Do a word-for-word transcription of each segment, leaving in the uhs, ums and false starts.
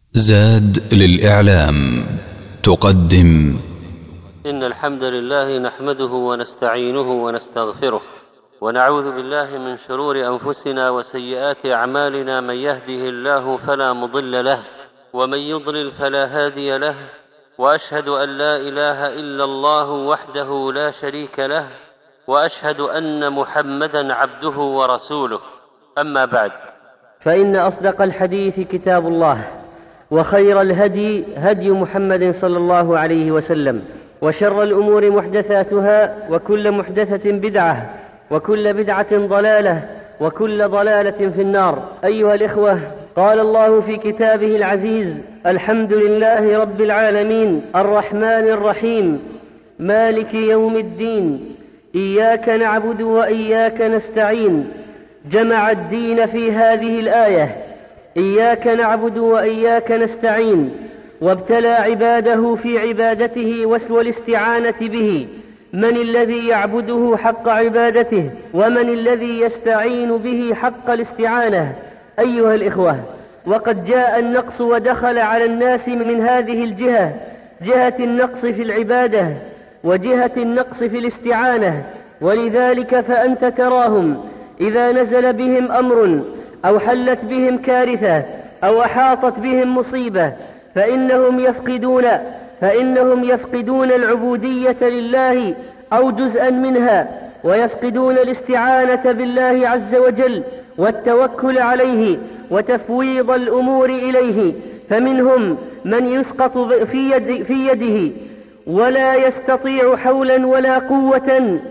زاد للإعلام تقدم. إن الحمد لله نحمده ونستعينه ونستغفره ونعوذ بالله من شرور أنفسنا وسيئات أعمالنا. من يهده الله فلا مضل له ومن يضلل فلا هادي له، وأشهد أن لا إله إلا الله وحده لا شريك له، وأشهد أن محمدًا عبده ورسوله. أما بعد، فإن أصدق الحديث كتاب الله، وخير الهدي هدي محمد صلى الله عليه وسلم، وشر الأمور محدثاتها، وكل محدثة بدعة، وكل بدعة ضلالة، وكل ضلالة في النار. أيها الإخوة، قال الله في كتابه العزيز: الحمد لله رب العالمين الرحمن الرحيم مالك يوم الدين إياك نعبد وإياك نستعين. جمع الدين في هذه الآية: إياك نعبد وإياك نستعين، وابتلى عباده في عبادته والاستعانة به. من الذي يعبده حق عبادته، ومن الذي يستعين به حق الاستعانة؟ أيها الإخوة، وقد جاء النقص ودخل على الناس من هذه الجهة، جهة النقص في العبادة وجهة النقص في الاستعانة. ولذلك فأنت تراهم إذا نزل بهم أمر أو حلت بهم كارثة أو أحاطت بهم مصيبة فإنهم يفقدون فإنهم يفقدون العبودية لله أو جزءا منها، ويفقدون الاستعانة بالله عز وجل والتوكل عليه وتفويض الأمور إليه. فمنهم من يسقط في, يد في يده ولا يستطيع حولا ولا قوة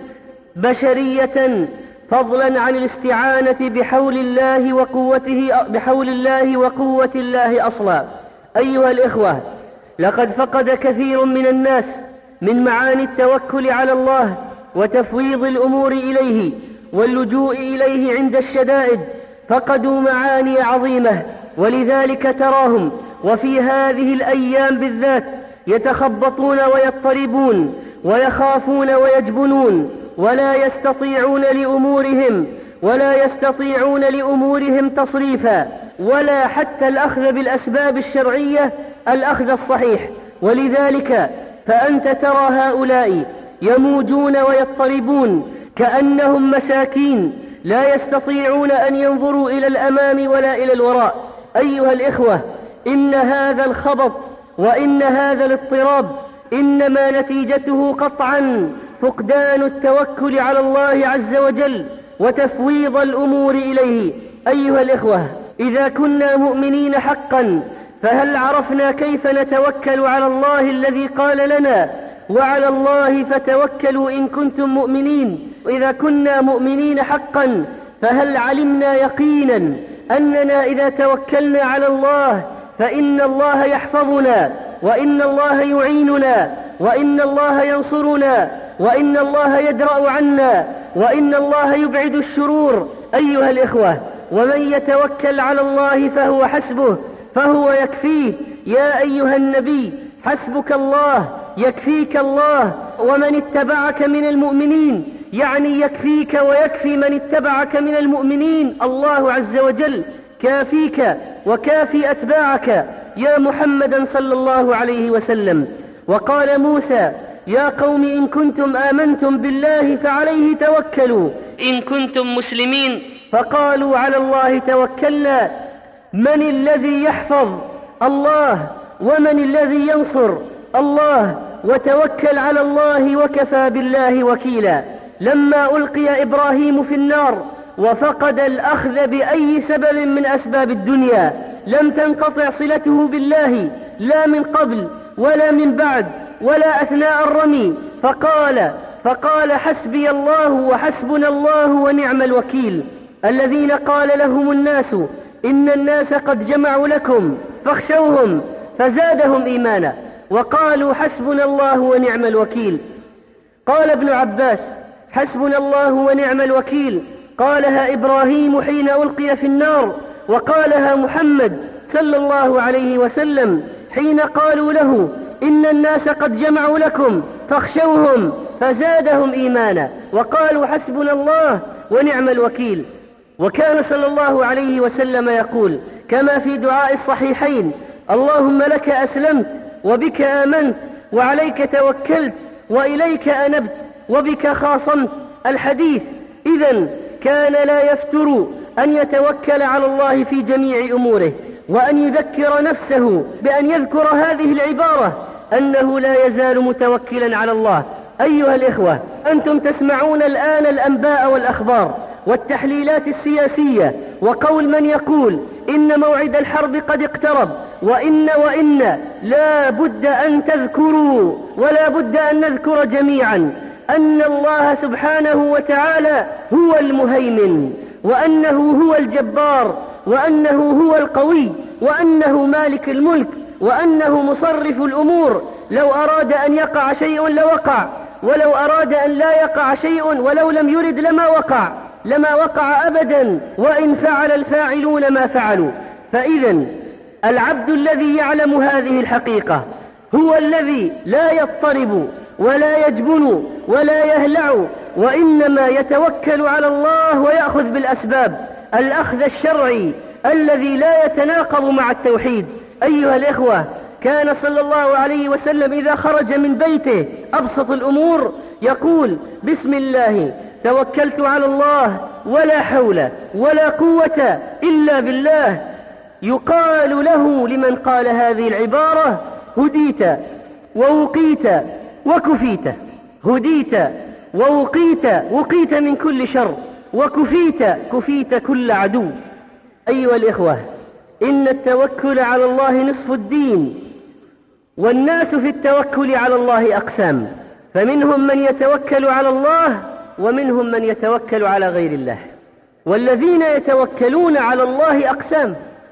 بشرية، فضلا عن الاستعانة بحول الله وقوته بحول الله وقوة الله أصلا. أيها الإخوة، لقد فقد كثير من الناس من معاني التوكل على الله وتفويض الأمور إليه واللجوء إليه عند الشدائد، فقدوا معاني عظيمة. ولذلك تراهم وفي هذه الأيام بالذات يتخبطون ويضطربون ويخافون ويجبنون، ولا يستطيعون لأمورهم ولا يستطيعون لأمورهم تصريفا، ولا حتى الأخذ بالأسباب الشرعية الأخذ الصحيح. ولذلك فأنت ترى هؤلاء يموجون ويضطربون كأنهم مساكين لا يستطيعون أن ينظروا إلى الأمام ولا إلى الوراء. أيها الإخوة، إن هذا الخبط وإن هذا الاضطراب إنما نتيجته قطعا فقدان التوكل على الله عز وجل وتفويض الأمور إليه. أيها الإخوة، إذا كنا مؤمنين حقا فهل عرفنا كيف نتوكل على الله الذي قال لنا: وعلى الله فتوكلوا إن كنتم مؤمنين؟ إذا كنا مؤمنين حقا فهل علمنا يقينا أننا إذا توكلنا على الله فإن الله يحفظنا، وإن الله يعيننا، وإن الله ينصرنا، وإن الله يدرأ عنا، وإن الله يبعد الشرور؟ أيها الإخوة، ومن يتوكل على الله فهو حسبه فهو يكفيه. يا أيها النبي، حسبك الله، يكفيك الله ومن اتبعك من المؤمنين، يعني يكفيك ويكفي من اتبعك من المؤمنين. الله عز وجل كافيك وكافي أتباعك يا محمد صلى الله عليه وسلم. وقال موسى: يا قوم إن كنتم آمنتم بالله فعليه توكلوا إن كنتم مسلمين. فقالوا: على الله توكلنا. من الذي يحفظ؟ الله. ومن الذي ينصر؟ الله. وتوكل على الله وكفى بالله وكيلا. لما ألقي إبراهيم في النار وفقد الأخذ بأي سبب من أسباب الدنيا لم تنقطع صلته بالله، لا من قبل ولا من بعد ولا أثناء الرمي، فقال فقال حسبي الله وحسبنا الله ونعم الوكيل. الذين قال لهم الناس إن الناس قد جمعوا لكم فاخشوهم فزادهم إيمانا، وقالوا حسبنا الله ونعم الوكيل. قال ابن عباس: حسبنا الله ونعم الوكيل قالها إبراهيم حين ألقي في النار، وقالها محمد صلى الله عليه وسلم حين قالوا له: إن الناس قد جمعوا لكم فاخشوهم فزادهم إيمانا، وقالوا حسبنا الله ونعم الوكيل. وكان صلى الله عليه وسلم يقول كما في دعاء الصحيحين: اللهم لك أسلمت وبك آمنت وعليك توكلت وإليك أنبت وبك خاصمت. الحديث. إذن كان لا يفتر أن يتوكل على الله في جميع أموره، وأن يذكر نفسه بأن يذكر هذه العبارة أنه لا يزال متوكلا على الله. أيها الإخوة، أنتم تسمعون الآن الأنباء والأخبار والتحليلات السياسية، وقول من يقول إن موعد الحرب قد اقترب، وإن وإن لا بد أن تذكروا ولا بد أن نذكر جميعا أن الله سبحانه وتعالى هو المهيمن، وأنه هو الجبار، وأنه هو القوي، وأنه مالك الملك، وأنه مصرف الأمور. لو أراد أن يقع شيء لوقع، ولو أراد أن لا يقع شيء ولو لم يرد لما وقع لما وقع أبدا، وإن فعل الفاعلون ما فعلوا. فإذا العبد الذي يعلم هذه الحقيقة هو الذي لا يضطرب ولا يجبن ولا يهلع، وإنما يتوكل على الله ويأخذ بالأسباب الأخذ الشرعي الذي لا يتناقض مع التوحيد. أيها الإخوة، كان صلى الله عليه وسلم إذا خرج من بيته أبسط الأمور يقول: بسم الله توكلت على الله ولا حول ولا قوة إلا بالله. يقال له لمن قال هذه العبارة: هديت ووقيت وكفيت. هديت ووقيت، وقيت من كل شر، وكفيت، كفيت كل عدو. أيها الإخوة، إن التوكل على الله نصف الدين، والناس في التوكل على الله أقسام، فمنهم من يتوكل على الله ومنهم من يتوكل على غير الله. والذين يتوكلون على الله أقسام،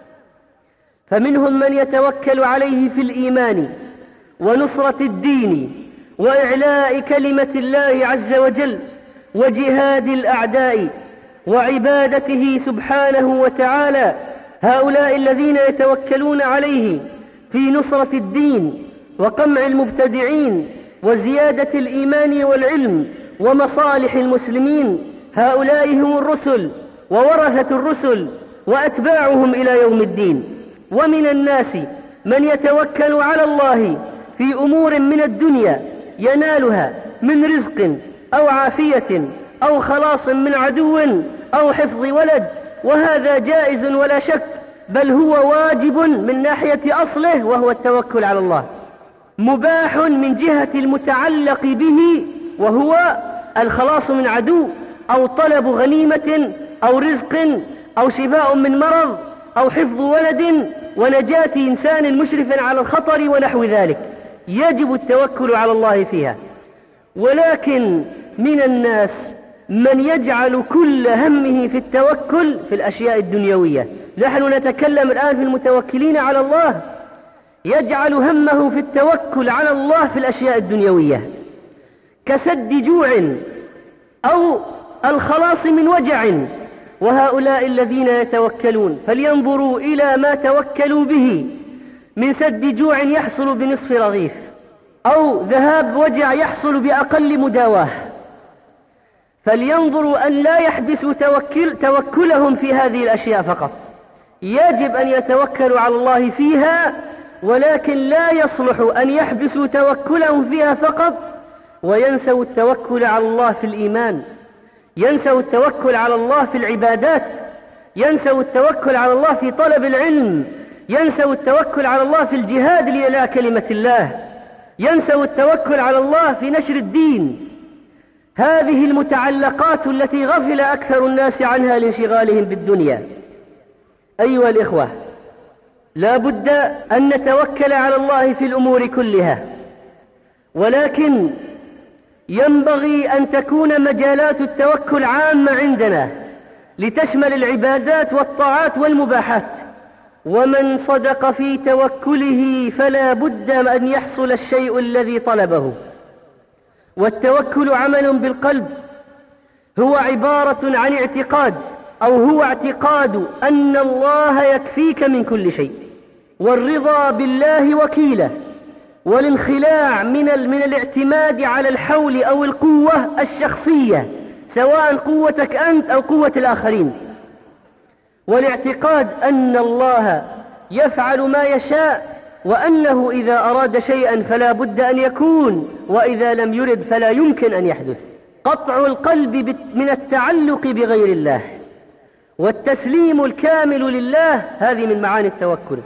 فمنهم من يتوكل عليه في الإيمان ونصرة الدين وإعلاء كلمة الله عز وجل وجهاد الأعداء وعبادته سبحانه وتعالى. هؤلاء الذين يتوكلون عليه في نصرة الدين وقمع المبتدعين وزيادة الإيمان والعلم ومصالح المسلمين، هؤلاء هم الرسل وورثة الرسل وأتباعهم إلى يوم الدين. ومن الناس من يتوكل على الله في أمور من الدنيا ينالها من رزق أو عافية أو خلاص من عدو أو حفظ ولد، وهذا جائز ولا شك، بل هو واجب من ناحية أصله وهو التوكل على الله، مباح من جهة المتعلق به وهو الخلاص من عدو أو طلب غنيمة أو رزق أو شفاء من مرض أو حفظ ولد ونجاة إنسان مشرف على الخطر ونحو ذلك، يجب التوكل على الله فيها. ولكن من الناس من يجعل كل همه في التوكل في الأشياء الدنيوية. نحن نتكلم الآن في المتوكلين على الله، يجعل همه في التوكل على الله في الأشياء الدنيوية كسد جوع أو الخلاص من وجع. وهؤلاء الذين يتوكلون فلينظروا إلى ما توكلوا به من سد جوع يحصل بنصف رغيف، أو ذهاب وجع يحصل بأقل مداواه، فلينظروا أن لا يحبسوا توكل توكلهم في هذه الأشياء فقط. يجب أن يتوكلوا على الله فيها، ولكن لا يصلح أن يحبسوا توكلهم فيها فقط وينسوا التوكل على الله في الإيمان، ينسوا التوكل على الله في العبادات، ينسوا التوكل على الله في طلب العلم، ينسوا التوكل على الله في الجهاد لإعلاء كلمة الله، ينسوا التوكل على الله في نشر الدين. هذه المتعلقات التي غفل أكثر الناس عنها لانشغالهم بالدنيا. أيها الإخوة، لا بد أن نتوكل على الله في الأمور كلها، ولكن ينبغي أن تكون مجالات التوكل عامة عندنا لتشمل العبادات والطاعات والمباحات. ومن صدق في توكله فلا بد أن يحصل الشيء الذي طلبه. والتوكل عمل بالقلب، هو عبارة عن اعتقاد، أو هو اعتقاد أن الله يكفيك من كل شيء، والرضا بالله وكيله، والانخلاع من من الاعتماد على الحول أو القوة الشخصية، سواء قوتك أنت أو قوة الآخرين، والاعتقاد أن الله يفعل ما يشاء، وأنه إذا أراد شيئا فلا بد أن يكون، وإذا لم يرد فلا يمكن أن يحدث. قطع القلب من التعلق بغير الله والتسليم الكامل لله، هذه من معاني التوكل.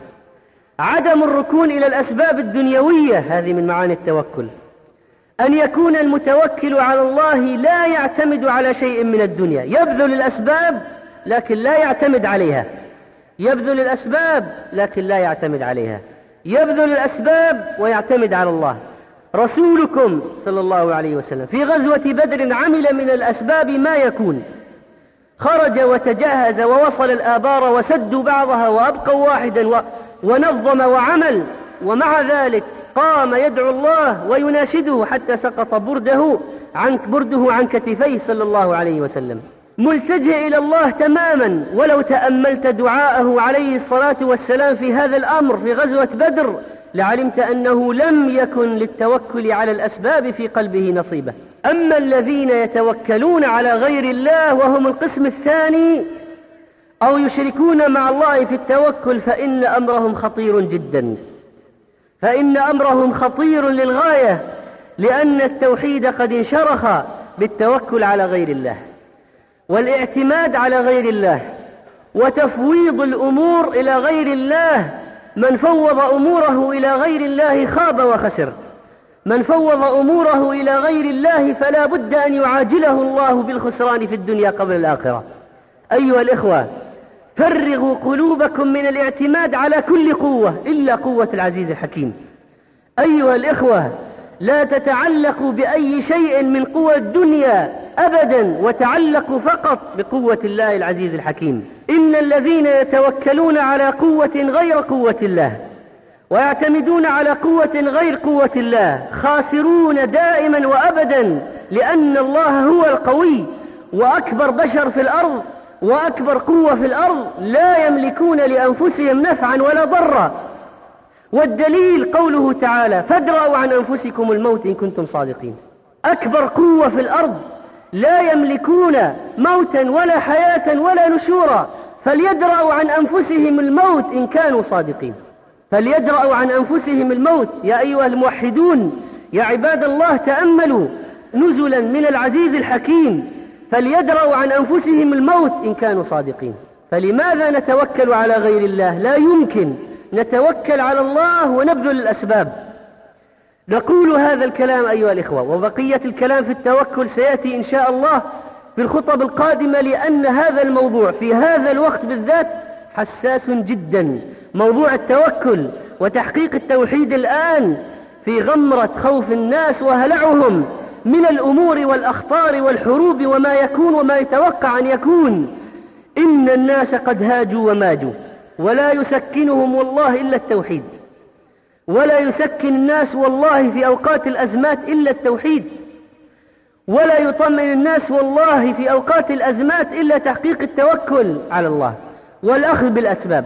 عدم الركون إلى الأسباب الدنيوية، هذه من معاني التوكل. أن يكون المتوكل على الله لا يعتمد على شيء من الدنيا، يبذل الأسباب لكن لا يعتمد عليها، يبذل الأسباب لكن لا يعتمد عليها، يبذل الأسباب ويعتمد على الله. رسولكم صلى الله عليه وسلم في غزوة بدر عمل من الأسباب ما يكون، خرج وتجهز ووصل الآبار وسدوا بعضها وأبقوا واحدا و... ونظم وعمل، ومع ذلك قام يدعو الله ويناشده حتى سقط برده عن, برده عن كتفيه صلى الله عليه وسلم، ملتجئ إلى الله تماما. ولو تأملت دعاءه عليه الصلاة والسلام في هذا الأمر في غزوة بدر لعلمت أنه لم يكن للتوكل على الأسباب في قلبه نصيبة. أما الذين يتوكلون على غير الله وهم القسم الثاني أو يشركون مع الله في التوكل فإن أمرهم خطير جدا، فإن أمرهم خطير للغاية، لأن التوحيد قد انشرخ بالتوكل على غير الله والاعتماد على غير الله وتفويض الأمور إلى غير الله. من فوض أموره إلى غير الله خاب وخسر، من فوض أموره إلى غير الله فلا بد أن يعاجله الله بالخسران في الدنيا قبل الآخرة. أيها الإخوة، فرغوا قلوبكم من الاعتماد على كل قوة إلا قوة العزيز الحكيم. أيها الإخوة، لا تتعلقوا بأي شيء من قوى الدنيا أبدا، وتعلقوا فقط بقوة الله العزيز الحكيم. إن الذين يتوكلون على قوة غير قوة الله ويعتمدون على قوة غير قوة الله خاسرون دائما وأبدا، لأن الله هو القوي وأكبر بشر في الأرض وأكبر قوة في الأرض، لا يملكون لأنفسهم نفعا ولا ضرا. والدليل قوله تعالى: فادرأوا عن أنفسكم الموت إن كنتم صادقين. أكبر قوة في الأرض لا يملكون موتا ولا حياة ولا نشورا، فليدرأوا عن أنفسهم الموت إن كانوا صادقين، فليدرأوا عن أنفسهم الموت. يا أيها الموحدون، يا عباد الله، تأملوا نزلا من العزيز الحكيم، فليدرأوا عن أنفسهم الموت إن كانوا صادقين. فلماذا نتوكل على غير الله؟ لا يمكن نتوكل على الله ونبذل الأسباب. نقول هذا الكلام أيها الإخوة، وبقية الكلام في التوكل سيأتي إن شاء الله في الخطب القادمة، لأن هذا الموضوع في هذا الوقت بالذات حساس جدا. موضوع التوكل وتحقيق التوحيد الآن في غمرة خوف الناس وهلعهم من الأمور والأخطار والحروب وما يكون وما يتوقع أن يكون. إن الناس قد هاجوا وماجوا، ولا يسكنهم والله إلا التوحيد، ولا يسكن الناس والله في أوقات الأزمات إلا التوحيد، ولا يطمئن الناس والله في أوقات الأزمات إلا تحقيق التوكل على الله والأخذ بالأسباب.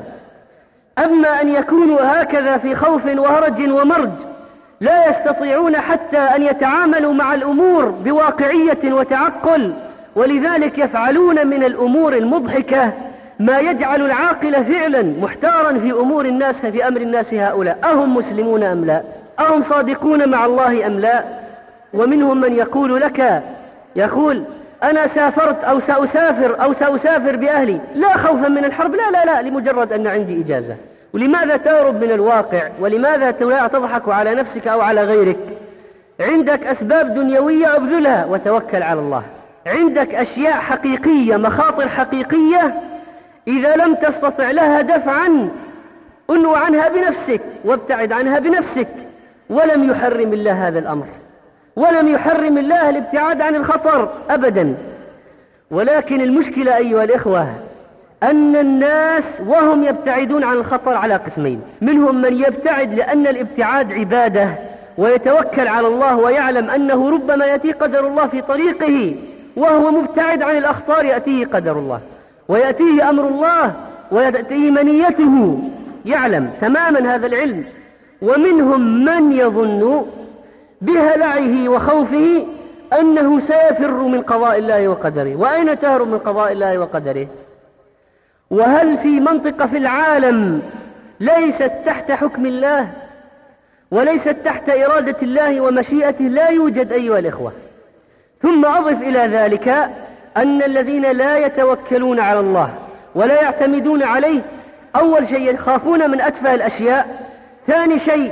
أما أن يكونوا هكذا في خوف وهرج ومرج لا يستطيعون حتى أن يتعاملوا مع الأمور بواقعية وتعقل، ولذلك يفعلون من الأمور المضحكة ما يجعل العاقل فعلا محتارا في أمور الناس، في أمر الناس هؤلاء، أهم مسلمون أم لا؟ أهم صادقون مع الله أم لا؟ ومنهم من يقول لك، يقول: أنا سافرت أو سأسافر أو سأسافر بأهلي لا خوفا من الحرب، لا لا لا لمجرد أن عندي إجازة. ولماذا تهرب من الواقع؟ ولماذا تضحك على نفسك أو على غيرك؟ عندك أسباب دنيوية أبذلها وتوكل على الله. عندك أشياء حقيقية، مخاطر حقيقية، إذا لم تستطع لها دفعا انو عنها بنفسك وابتعد عنها بنفسك. ولم يحرم الله هذا الأمر، ولم يحرم الله الابتعاد عن الخطر أبدا. ولكن المشكلة أيها الإخوة أن الناس وهم يبتعدون عن الخطر على قسمين: منهم من يبتعد لأن الابتعاد عبادة ويتوكل على الله ويعلم أنه ربما يأتي قدر الله في طريقه، وهو مبتعد عن الأخطار يأتيه قدر الله ويأتيه أمر الله ويأتيه منيته، يعلم تماما هذا العلم. ومنهم من يظن بهلعه وخوفه أنه سيفر من قضاء الله وقدره. وأين تهرب من قضاء الله وقدره؟ وهل في منطقة في العالم ليست تحت حكم الله وليست تحت إرادة الله ومشيئته لا يوجد أيها الإخوة. ثم أضف إلى ذلك أن الذين لا يتوكلون على الله ولا يعتمدون عليه أول شيء يخافون من أتفه الأشياء، ثاني شيء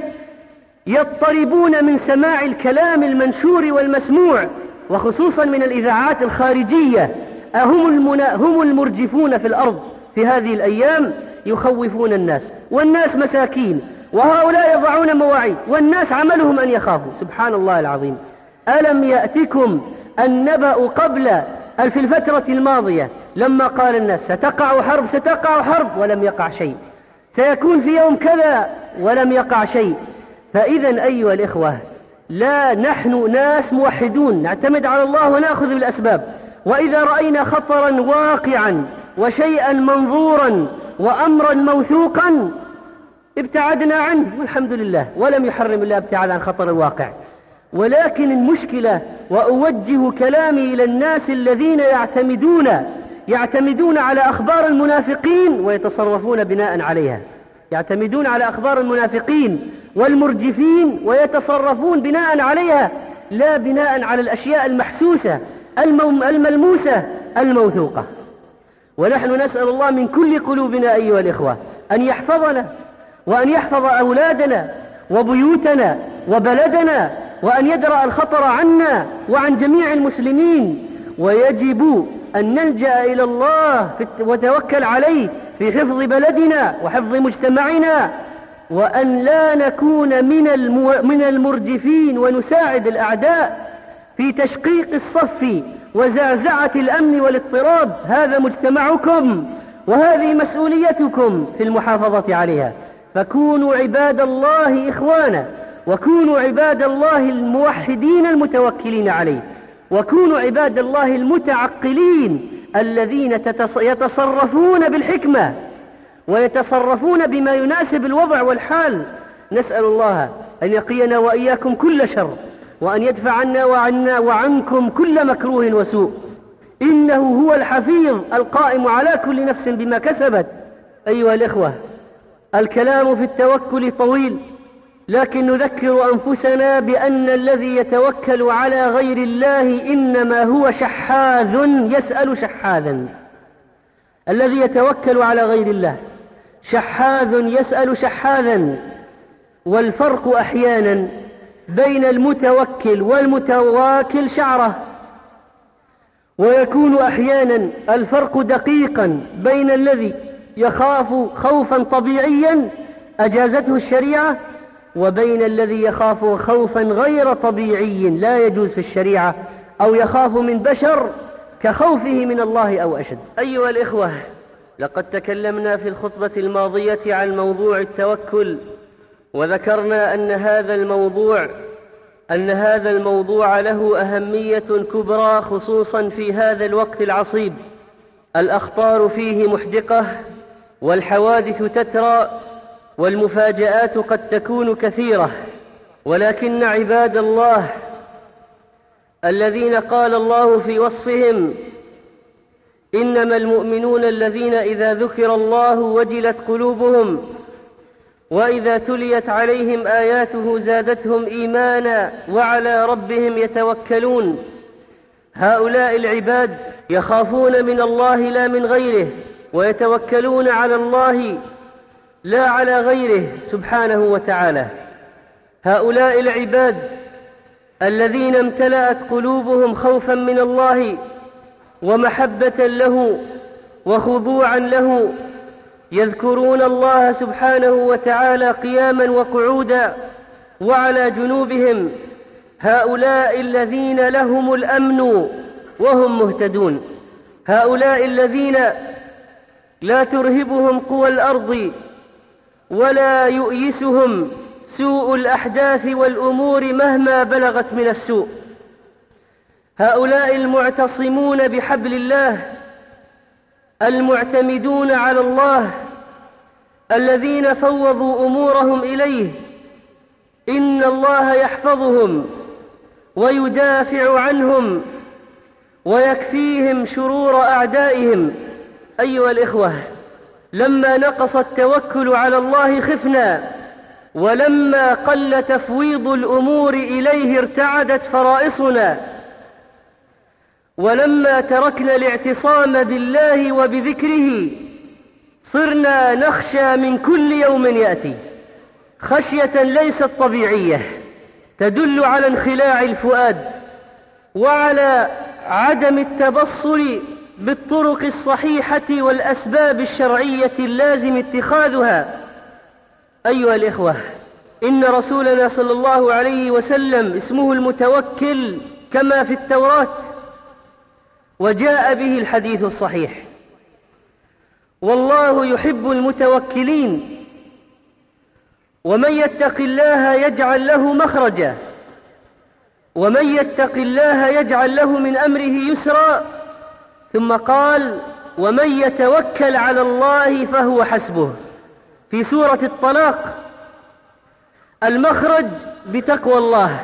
يضطربون من سماع الكلام المنشور والمسموع، وخصوصا من الإذاعات الخارجية. هم, المنا... هم المرجفون في الأرض في هذه الأيام، يخوفون الناس، والناس مساكين، وهؤلاء يضعون مواعيد، والناس عملهم أن يخافوا. سبحان الله العظيم. ألم يأتكم النبأ قبل في الفترة الماضية لما قال الناس ستقع حرب ستقع حرب ولم يقع شيء، سيكون في يوم كذا ولم يقع شيء. فإذا أيها الإخوة، لا نحن ناس موحدون نعتمد على الله ونأخذ بالأسباب، وإذا رأينا خطرا واقعا وشيئا منظورا وأمرا موثوقا ابتعدنا عنه والحمد لله، ولم يحرم الله ابتعاد عن خطر الواقع. ولكن المشكلة، وأوجه كلامي إلى الناس الذين يعتمدون يعتمدون على أخبار المنافقين ويتصرفون بناء عليها، يعتمدون على أخبار المنافقين والمرجفين ويتصرفون بناء عليها، لا بناء على الأشياء المحسوسة الملموسة الموثوقة. ونحن نسأل الله من كل قلوبنا أيها الإخوة أن يحفظنا وأن يحفظ أولادنا وبيوتنا وبلدنا، وأن يدرأ الخطر عنا وعن جميع المسلمين. ويجب أن نلجأ إلى الله وتوكل عليه في حفظ بلدنا وحفظ مجتمعنا، وأن لا نكون من من المرجفين ونساعد الأعداء في تشقيق الصف وزعزعة الأمن والاضطراب. هذا مجتمعكم وهذه مسؤوليتكم في المحافظة عليها. فكونوا عباد الله إخوانا، وكونوا عباد الله الموحدين المتوكلين عليه، وكونوا عباد الله المتعقلين الذين يتصرفون بالحكمة ويتصرفون بما يناسب الوضع والحال. نسأل الله أن يقينا وإياكم كل شر، وأن يدفع عنا وعنا وعنكم كل مكروه وسوء، إنه هو الحفيظ القائم على كل نفس بما كسبت. أيها الإخوة، الكلام في التوكل طويل، لكن نذكر أنفسنا بأن الذي يتوكل على غير الله إنما هو شحاذ يسأل شحاذا. الذي يتوكل على غير الله شحاذ يسأل شحاذا. والفرق أحيانا بين المتوكل والمتواكل شعرة، ويكون أحيانا الفرق دقيقا بين الذي يخاف خوفا طبيعيا أجازته الشريعة وبين الذي يخاف خوفا غير طبيعي لا يجوز في الشريعة، أو يخاف من بشر كخوفه من الله أو أشد. أيها الإخوة، لقد تكلمنا في الخطبة الماضية عن موضوع التوكل، وذكرنا أن هذا الموضوع أن هذا الموضوع له أهمية كبرى خصوصا في هذا الوقت العصيب. الأخطار فيه محدقة، والحوادث تترى، والمفاجآت قد تكون كثيرة، ولكن عباد الله الذين قال الله في وصفهم إنما المؤمنون الذين إذا ذكر الله وجلت قلوبهم وإذا تليت عليهم آياته زادتهم إيمانا وعلى ربهم يتوكلون. هؤلاء العباد يخافون من الله لا من غيره، ويتوكلون على الله لا على غيره سبحانه وتعالى. هؤلاء العباد الذين امتلأت قلوبهم خوفا من الله ومحبة له وخضوعا له، يذكرون الله سبحانه وتعالى قياما وقعودا وعلى جنوبهم. هؤلاء الذين لهم الأمن وهم مهتدون، هؤلاء الذين لا ترهبهم قوى الأرض ولا يؤيسهم سوء الأحداث والأمور مهما بلغت من السوء. هؤلاء المعتصمون بحبل الله، المعتمدون على الله، الذين فوضوا أمورهم إليه. إن الله يحفظهم ويدافع عنهم ويكفيهم شرور أعدائهم. أيها الإخوة، لما نقص التوكل على الله خفنا، ولما قل تفويض الأمور إليه ارتعدت فرائصنا، ولما تركنا الاعتصام بالله وبذكره صرنا نخشى من كل يوم يأتي خشية ليست طبيعية تدل على انخلاع الفؤاد وعلى عدم التبصر بالطرق الصحيحة والأسباب الشرعية اللازم اتخاذها. أيها الإخوة، إن رسولنا صلى الله عليه وسلم اسمه المتوكل كما في التوراة، وجاء به الحديث الصحيح: والله يحب المتوكلين، ومن يتق الله يجعل له مخرجا، ومن يتق الله يجعل له من أمره يسرا. ثم قال: ومن يتوكل على الله فهو حسبه، في سورة الطلاق. المخرج بتقوى الله،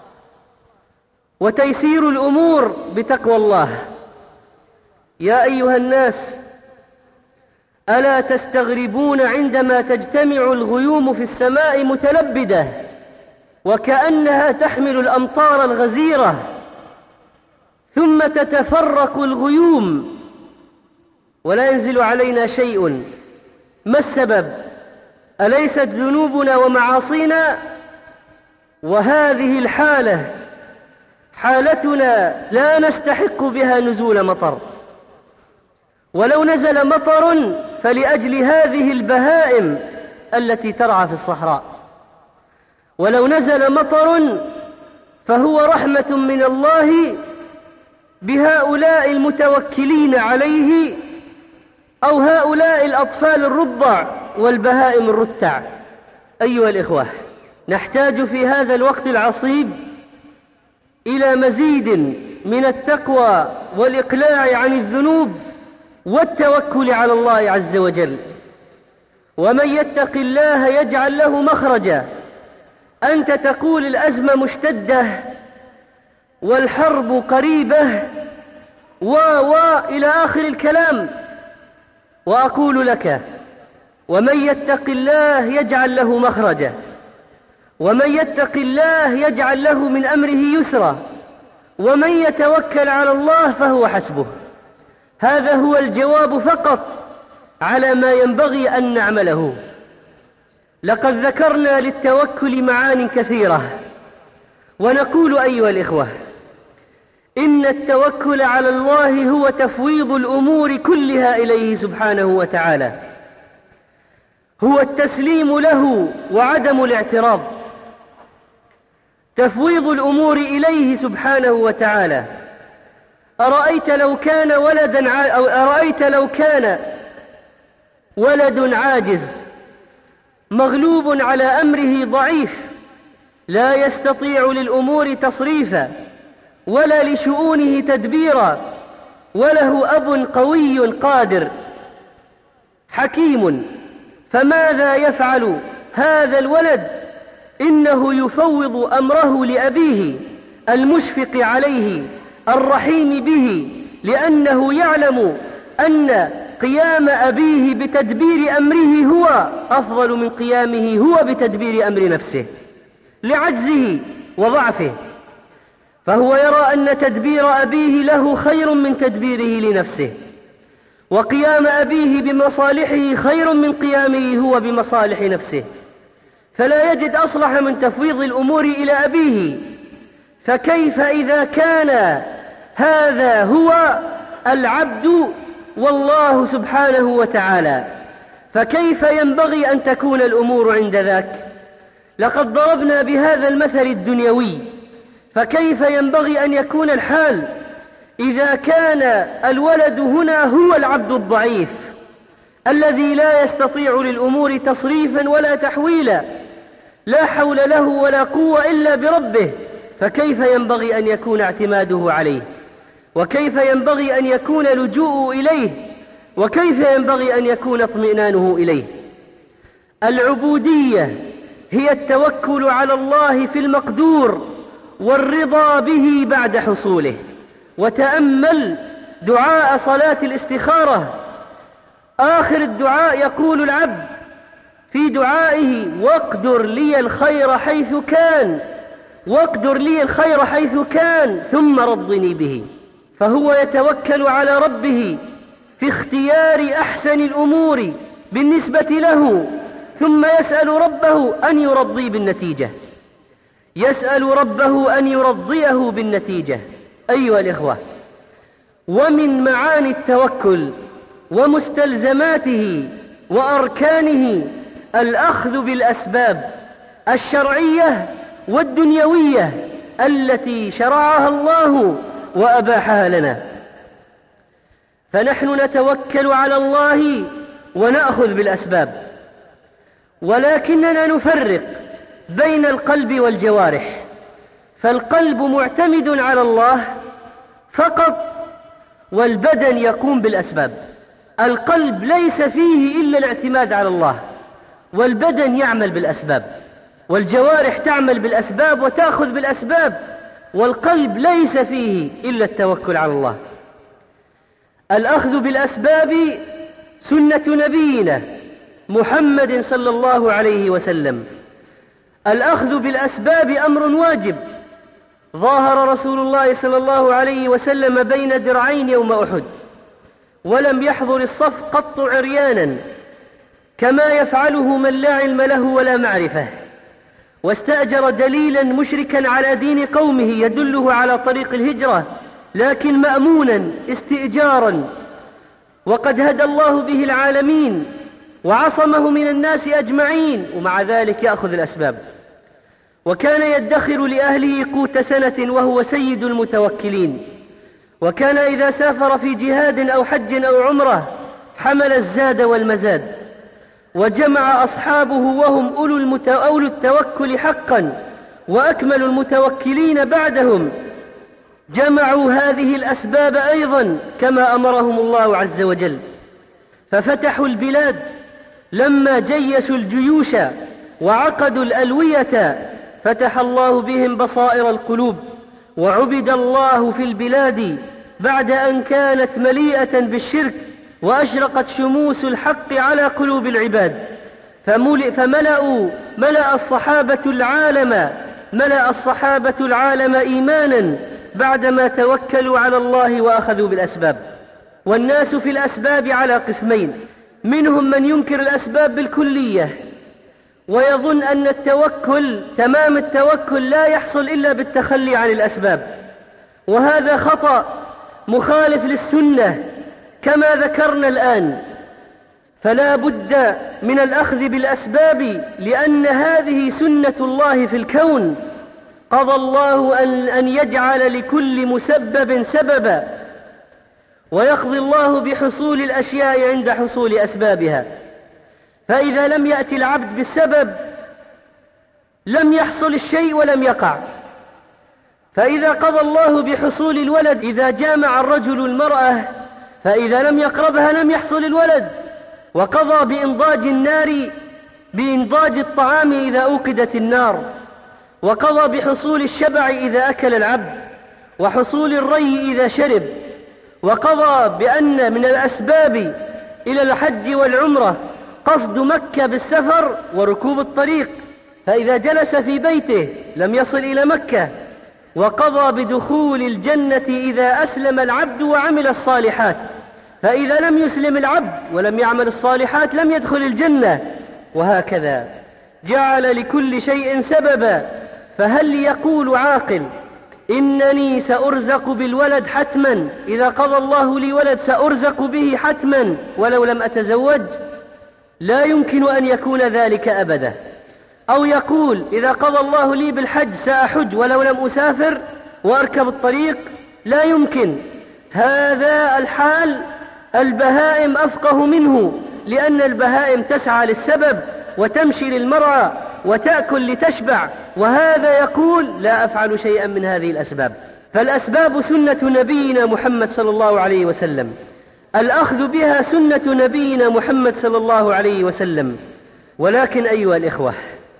وتيسير الأمور بتقوى الله. يا أيها الناس، ألا تستغربون عندما تجتمع الغيوم في السماء متلبدة وكأنها تحمل الأمطار الغزيرة، ثم تتفرق الغيوم ولا ينزل علينا شيء؟ ما السبب؟ أليست ذنوبنا ومعاصينا؟ وهذه الحالة حالتنا لا نستحق بها نزول مطر، ولو نزل مطر فلأجل هذه البهائم التي ترعى في الصحراء، ولو نزل مطر فهو رحمة من الله بهؤلاء المتوكلين عليه، أو هؤلاء الأطفال الرضع والبهائم الرتع. أيها الإخوة، نحتاج في هذا الوقت العصيب إلى مزيد من التقوى والإقلاع عن الذنوب والتوكل على الله عز وجل. ومن يتق الله يجعل له مخرجا. أنت تقول الأزمة مشتدة والحرب قريبة و و إلى آخر الكلام، وأقول لك: ومن يتق الله يجعل له مخرجا، ومن يتق الله يجعل له من أمره يسرا، ومن يتوكل على الله فهو حسبه. هذا هو الجواب فقط على ما ينبغي أن نعمله. لقد ذكرنا للتوكل معان كثيرة، ونقول أيها الإخوة: إن التوكل على الله هو تفويض الأمور كلها إليه سبحانه وتعالى، هو التسليم له وعدم الاعتراض. تفويض الأمور إليه سبحانه وتعالى. أرأيت لو كان ولدا ع... أو أرأيت لو كان ولد عاجز مغلوب على أمره ضعيف لا يستطيع للأمور تصريفا ولا لشؤونه تدبيرا، وله أب قوي قادر حكيم، فماذا يفعل هذا الولد؟ إنه يفوض أمره لأبيه المشفق عليه الرحيم به، لأنه يعلم أن قيام أبيه بتدبير أمره هو أفضل من قيامه هو بتدبير أمر نفسه لعجزه وضعفه، فهو يرى أن تدبير أبيه له خير من تدبيره لنفسه، وقيام أبيه بمصالحه خير من قيامه هو بمصالح نفسه، فلا يجد أصلح من تفويض الأمور إلى أبيه. فكيف إذا كان هذا هو العبد والله سبحانه وتعالى؟ فكيف ينبغي أن تكون الأمور عند ذاك؟ لقد ضربنا بهذا المثل الدنيوي، فكيف ينبغي أن يكون الحال إذا كان الولد هنا هو العبد الضعيف الذي لا يستطيع للأمور تصريفا ولا تحويلا، لا حول له ولا قوة إلا بربه؟ فكيف ينبغي أن يكون اعتماده عليه؟ وكيف ينبغي أن يكون لجوءه إليه؟ وكيف ينبغي أن يكون اطمئنانه إليه؟ العبودية هي التوكل على الله في المقدور والرضا به بعد حصوله. وتأمل دعاء صلاة الاستخارة: آخر الدعاء يقول العبد في دعائه: واقدر لي الخير حيث كان، واقدر لي الخير حيث كان ثم رضني به. فهو يتوكل على ربه في اختيار أحسن الأمور بالنسبة له، ثم يسأل ربه أن يرضي بالنتيجة، يسأل ربه أن يرضيه بالنتيجة. أيها الإخوة، ومن معاني التوكل ومستلزماته وأركانه الأخذ بالأسباب الشرعية والدنيوية التي شرعها الله وأباحها لنا. فنحن نتوكل على الله ونأخذ بالأسباب، ولكننا نفرق بين القلب والجوارح. فالقلب معتمد على الله فقط، والبدن يقوم بالأسباب. القلب ليس فيه إلا الاعتماد على الله، والبدن يعمل بالأسباب، والجوارح تعمل بالأسباب وتأخذ بالأسباب، والقلب ليس فيه إلا التوكل على الله. الأخذ بالأسباب سنة نبينا محمد صلى الله عليه وسلم. الأخذ بالأسباب أمر واجب. ظاهر رسول الله صلى الله عليه وسلم بين درعين يوم أحد، ولم يحضر الصف قط عريانا كما يفعله من لا علم له ولا معرفة، واستأجر دليلا مشركا على دين قومه يدله على طريق الهجرة، لكن مأمونا استئجارا، وقد هدى الله به العالمين وعصمه من الناس أجمعين، ومع ذلك يأخذ الأسباب. وكان يدخر لأهله قوت سنة وهو سيد المتوكلين. وكان إذا سافر في جهاد أو حج أو عمرة حمل الزاد والمزاد. وجمع أصحابه وهم أولو التوكل حقا وأكمل المتوكلين بعدهم، جمعوا هذه الأسباب أيضا كما أمرهم الله عز وجل، ففتحوا البلاد لما جيسوا الجيوش وعقدوا الألوية، فتح الله بهم بصائر القلوب، وعبد الله في البلاد بعد أن كانت مليئة بالشرك، وأشرقت شموس الحق على قلوب العباد، فملأوا ملأ الصحابة العالم ملأ الصحابة العالم إيمانا بعدما توكلوا على الله وأخذوا بالأسباب. والناس في الأسباب على قسمين: منهم من ينكر الأسباب بالكلية ويظن أن التوكل تمام التوكل لا يحصل إلا بالتخلي عن الأسباب، وهذا خطأ مخالف للسنة كما ذكرنا الآن. فلا بد من الأخذ بالأسباب، لأن هذه سنة الله في الكون. قضى الله أن, أن يجعل لكل مسبب سببا، ويقضي الله بحصول الأشياء عند حصول أسبابها. فإذا لم يأتي العبد بالسبب لم يحصل الشيء ولم يقع. فإذا قضى الله بحصول الولد، إذا جامع الرجل المرأة فإذا لم يقربها لم يحصل الولد. وقضى بإنضاج النار بإنضاج الطعام إذا أوقدت النار. وقضى بحصول الشبع إذا أكل العبد، وحصول الري إذا شرب. وقضى بأن من الأسباب إلى الحج والعمرة قصد مكة بالسفر وركوب الطريق، فإذا جلس في بيته لم يصل إلى مكة. وقضى بدخول الجنة إذا أسلم العبد وعمل الصالحات، فإذا لم يسلم العبد ولم يعمل الصالحات لم يدخل الجنة. وهكذا جعل لكل شيء سببا. فهل يقول عاقل إنني سأرزق بالولد حتما، إذا قضى الله لي ولد سأرزق به حتما ولو لم أتزوج؟ لا يمكن أن يكون ذلك أبدا. أو يقول إذا قضى الله لي بالحج سأحج ولو لم أسافر وأركب الطريق؟ لا يمكن. هذا الحال البهائم أفقه منه، لأن البهائم تسعى للسبب وتمشي للمرعى وتأكل لتشبع، وهذا يقول لا أفعل شيئا من هذه الأسباب. فالأسباب سنة نبينا محمد صلى الله عليه وسلم، الأخذ بها سنة نبينا محمد صلى الله عليه وسلم. ولكن أيها الإخوة،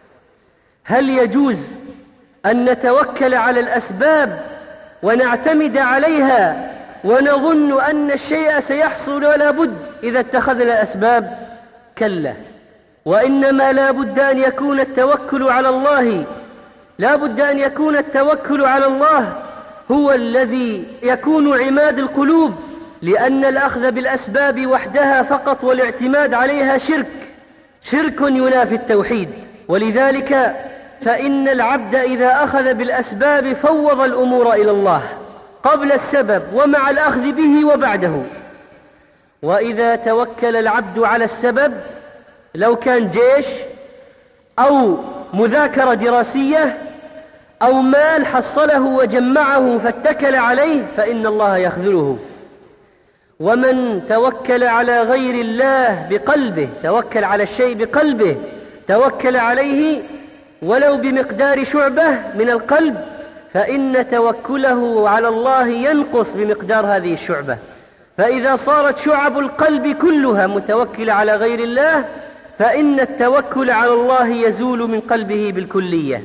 هل يجوز أن نتوكل على الأسباب ونعتمد عليها ونظن أن الشيء سيحصل ولا بد إذا اتخذنا الأسباب. كلا، وإنما لا بد أن يكون التوكل على الله لا بد أن يكون التوكل على الله هو الذي يكون عماد القلوب، لأن الأخذ بالأسباب وحدها فقط والاعتماد عليها شرك شرك ينافي التوحيد. ولذلك فإن العبد إذا أخذ بالأسباب فوض الأمور إلى الله قبل السبب ومع الأخذ به وبعده. وإذا توكل العبد على السبب، لو كان جيش أو مذاكرة دراسية أو مال حصله وجمعه فاتكل عليه، فإن الله يخذله. ومن توكل على غير الله بقلبه، توكل على الشيء بقلبه، توكل عليه ولو بمقدار شعبة من القلب، فإن توكله على الله ينقص بمقدار هذه الشعبة. فإذا صارت شعب القلب كلها متوكلة على غير الله، فإن التوكل على الله يزول من قلبه بالكلية.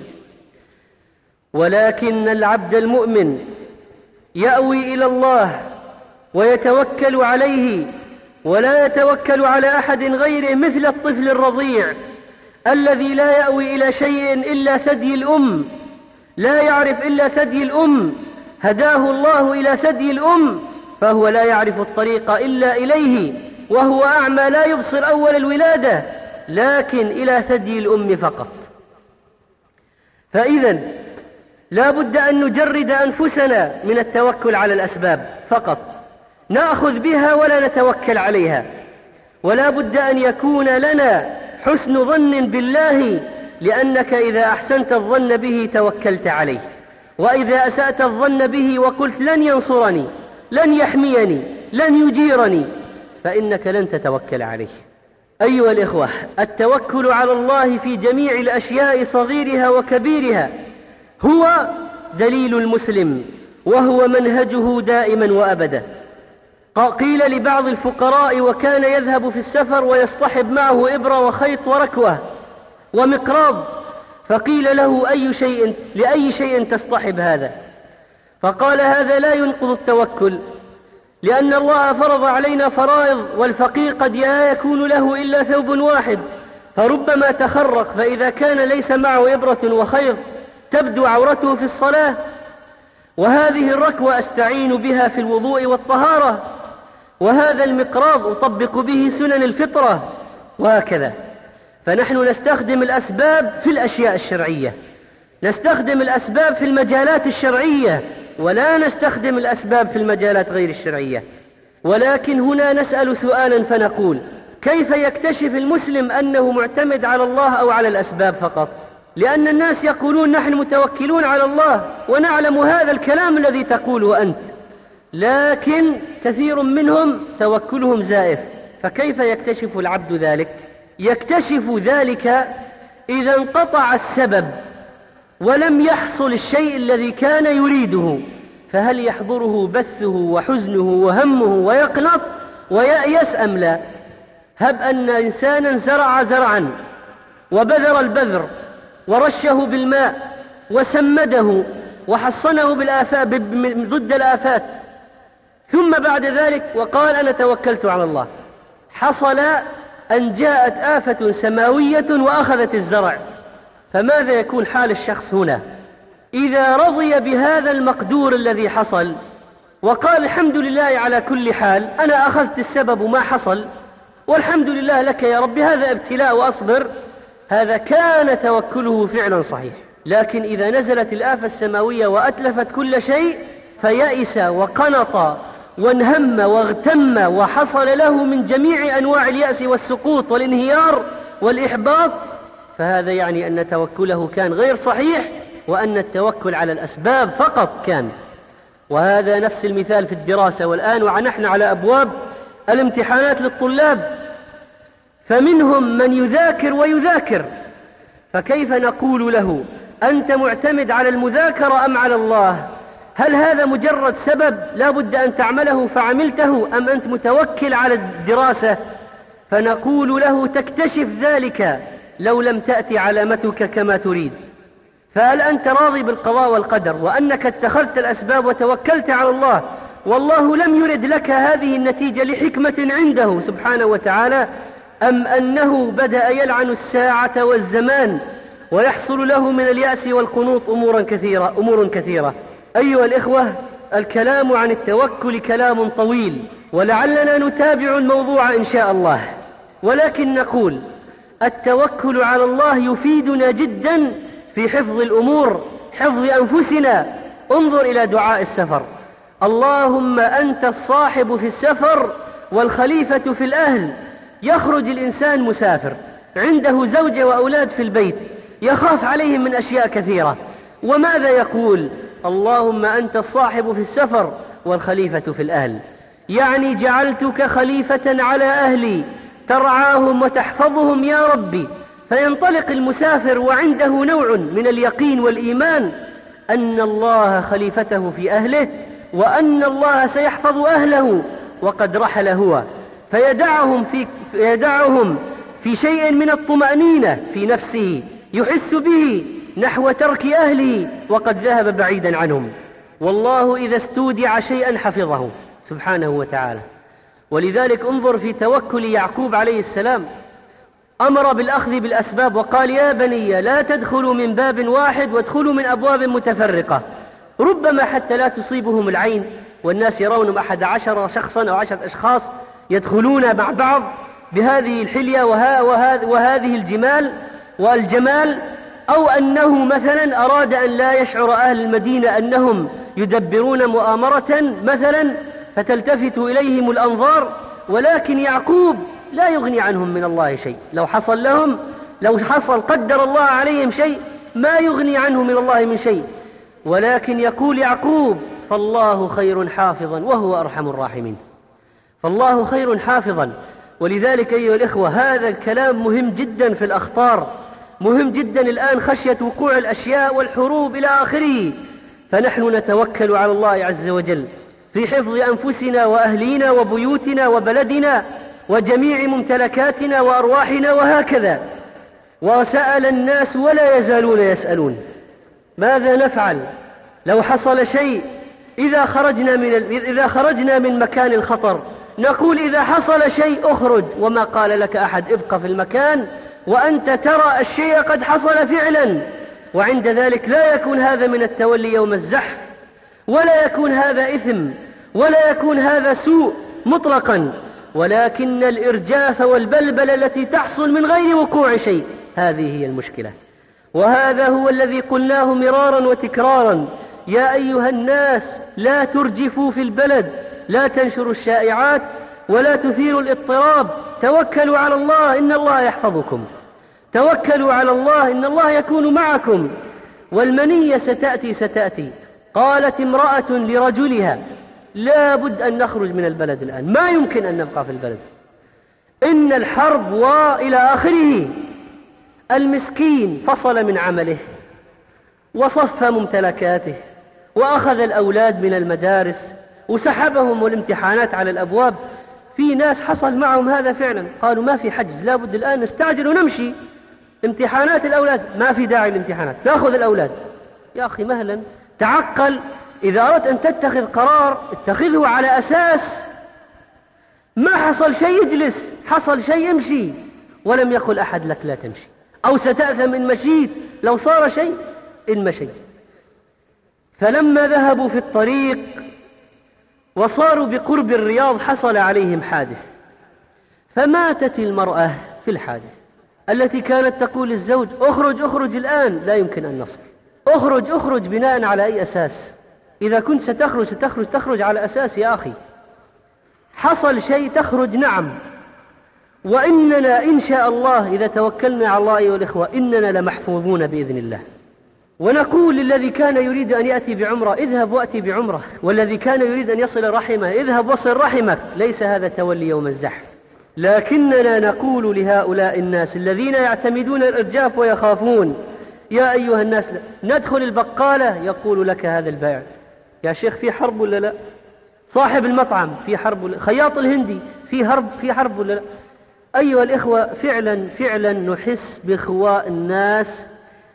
ولكن العبد المؤمن يأوي إلى الله ويتوكل عليه، ولا يتوكل على أحد غيره، مثل الطفل الرضيع الذي لا يأوي إلى شيء إلا ثدي الأم، لا يعرف إلا ثدي الأم، هداه الله إلى ثدي الأم، فهو لا يعرف الطريق إلا إليه، وهو أعمى لا يبصر أول الولادة، لكن إلى ثدي الأم فقط. فإذا لا بد أن نجرد أنفسنا من التوكل على الأسباب فقط، نأخذ بها ولا نتوكل عليها. ولا بد أن يكون لنا حسن ظن بالله، لأنك إذا أحسنت الظن به توكلت عليه، وإذا أسأت الظن به وقلت لن ينصرني، لن يحميني، لن يجيرني، فإنك لن تتوكل عليه. أيها الإخوة، التوكل على الله في جميع الأشياء صغيرها وكبيرها هو دليل المسلم، وهو منهجه دائما وأبدا. قيل لبعض الفقراء وكان يذهب في السفر ويصطحب معه إبرة وخيط وركوة ومقراض، فقيل له أي شيء لأي شيء تصطحب هذا؟ فقال هذا لا ينقض التوكل، لأن الله فرض علينا فرائض، والفقير قد لا يكون له إلا ثوب واحد، فربما تخرق، فإذا كان ليس معه إبرة وخيط تبدو عورته في الصلاة. وهذه الركوة أستعين بها في الوضوء والطهارة، وهذا المقراض أطبق به سنن الفطرة، وهكذا. فنحن نستخدم الأسباب في الأشياء الشرعية، نستخدم الأسباب في المجالات الشرعية، ولا نستخدم الأسباب في المجالات غير الشرعية. ولكن هنا نسأل سؤالا فنقول: كيف يكتشف المسلم أنه معتمد على الله أو على الأسباب فقط؟ لأن الناس يقولون نحن متوكلون على الله، ونعلم هذا الكلام الذي تقوله أنت، لكن كثير منهم توكلهم زائف. فكيف يكتشف العبد ذلك؟ يكتشف ذلك إذا انقطع السبب ولم يحصل الشيء الذي كان يريده، فهل يحضره بثه وحزنه وهمه ويقنط ويأيس أم لا؟ هب أن إنسانا زرع زرعا وبذر البذر ورشه بالماء وسمده وحصنه بالآفات ضد الآفات، ثم بعد ذلك وقال أنا توكلت على الله، حصل أن جاءت آفة سماوية وأخذت الزرع، فماذا يكون حال الشخص هنا؟ إذا رضي بهذا المقدور الذي حصل وقال الحمد لله على كل حال، أنا أخذت السبب وما حصل، والحمد لله لك يا رب، هذا ابتلاء وأصبر، هذا كان توكله فعلا صحيح. لكن إذا نزلت الآفة السماوية وأتلفت كل شيء فيأس وقنط وانهم واغتم وحصل له من جميع أنواع اليأس والسقوط والانهيار والإحباط، فهذا يعني أن توكله كان غير صحيح، وأن التوكل على الأسباب فقط كان. وهذا نفس المثال في الدراسة. والآن ونحن على أبواب الامتحانات للطلاب، فمنهم من يذاكر ويذاكر، فكيف نقول له أنت معتمد على المذاكرة أم على الله؟ هل هذا مجرد سبب لا بد أن تعمله فعملته، أم أنت متوكل على الدراسة؟ فنقول له تكتشف ذلك لو لم تأتي علامتك كما تريد. فهل أنت راضي بالقضاء والقدر وأنك اتخذت الأسباب وتوكلت على الله والله لم يرد لك هذه النتيجة لحكمة عنده سبحانه وتعالى، أم أنه بدأ يلعن الساعة والزمان ويحصل له من اليأس والقنوط أمورا كثيرة أمور كثيرة. أيها الإخوة، الكلام عن التوكل كلام طويل، ولعلنا نتابع الموضوع إن شاء الله، ولكن نقول التوكل على الله يفيدنا جدا في حفظ الأمور، حفظ أنفسنا. انظر إلى دعاء السفر: اللهم أنت الصاحب في السفر والخليفة في الأهل. يخرج الإنسان مسافر عنده زوجة وأولاد في البيت، يخاف عليهم من أشياء كثيرة، وماذا يقول؟ اللهم أنت الصاحب في السفر والخليفة في الأهل، يعني جعلتك خليفة على أهلي ترعاهم وتحفظهم يا ربي. فينطلق المسافر وعنده نوع من اليقين والإيمان أن الله خليفته في أهله، وأن الله سيحفظ أهله وقد رحل هو، فيدعهم في, يدعهم في شيء من الطمأنينة في نفسه يحس به نحو ترك أهله وقد ذهب بعيدا عنهم. والله إذا استودع شيئا حفظه سبحانه وتعالى. ولذلك انظر في توكل يعقوب عليه السلام، أمر بالأخذ بالأسباب وقال: يا بني لا تدخلوا من باب واحد وادخلوا من أبواب متفرقة، ربما حتى لا تصيبهم العين والناس يرونهم أحد عشر شخصا أو عشرة أشخاص يدخلون مع بعض بهذه الحلية وهذه الجمال والجمال، أو أنه مثلا أراد أن لا يشعر أهل المدينة أنهم يدبرون مؤامرة مثلا فتلتفت إليهم الأنظار. ولكن يعقوب لا يغني عنهم من الله شيء، لو حصل لهم لو حصل قدر الله عليهم شيء ما يغني عنه من الله من شيء. ولكن يقول يعقوب: فالله خير حافظا وهو أرحم الراحمين. فالله خير حافظا. ولذلك أيها الإخوة هذا الكلام مهم جدا في الأخطار، مهم جدا الآن خشية وقوع الأشياء والحروب إلى آخره. فنحن نتوكل على الله عز وجل في حفظ أنفسنا وأهلينا وبيوتنا وبلدنا وجميع ممتلكاتنا وأرواحنا وهكذا. وسأل الناس ولا يزالون يسألون: ماذا نفعل لو حصل شيء؟ إذا خرجنا من ال... إذا خرجنا من مكان الخطر نقول: إذا حصل شيء أخرج، وما قال لك أحد ابقى في المكان وأنت ترى الشيء قد حصل فعلا. وعند ذلك لا يكون هذا من التولي يوم الزحف، ولا يكون هذا إثم، ولا يكون هذا سوء مطلقا، ولكن الإرجاف والبلبلة التي تحصل من غير وقوع شيء، هذه هي المشكلة. وهذا هو الذي قلناه مرارا وتكرارا: يا أيها الناس لا ترجفوا في البلد، لا تنشروا الشائعات ولا تثيروا الاضطراب، توكلوا على الله إن الله يحفظكم، توكلوا على الله إن الله يكون معكم. والمنية ستأتي ستأتي. قالت امرأة لرجلها: لا بد أن نخرج من البلد الآن، ما يمكن أن نبقى في البلد، إن الحرب وإلى آخره. المسكين فصل من عمله وصف ممتلكاته وأخذ الأولاد من المدارس وسحبهم والامتحانات على الأبواب. في ناس حصل معهم هذا فعلا، قالوا ما في حجز، لا بد الآن نستعجل ونمشي، امتحانات الأولاد ما في داعي للامتحانات، نأخذ الأولاد. يا أخي مهلا، تعقل. إذا أردت أن تتخذ قرار اتخذه على أساس ما حصل شيء اجلس، حصل شيء امشي. ولم يقل أحد لك لا تمشي أو ستأثم إن مشيت، لو صار شيء إن مشيت. فلما ذهبوا في الطريق وصاروا بقرب الرياض حصل عليهم حادث، فماتت المرأة في الحادث التي كانت تقول للزوج: اخرج اخرج الآن، لا يمكن أن نصبر، اخرج اخرج. بناء على أي أساس؟ إذا كنت ستخرج ستخرج تخرج على أساس يا أخي حصل شيء تخرج، نعم. وإننا إن شاء الله إذا توكلنا على الله أيها الإخوة إننا لمحفوظون بإذن الله. ونقول للذي كان يريد أن يأتي بعمرة: اذهب وأتي بعمرة، والذي كان يريد أن يصل رحمه: اذهب وصل رحمك. ليس هذا تولي يوم الزحف، لكننا نقول لهؤلاء الناس الذين يعتمدون الإرجاف ويخافون: يا أيها الناس ندخل البقالة يقول لك هذا البائع: يا شيخ في حرب ولا لا؟ صاحب المطعم في حرب ولا؟ خياط الهندي في حرب في حرب ولا لا؟ أيها الإخوة فعلا فعلا نحس بخواء الناس.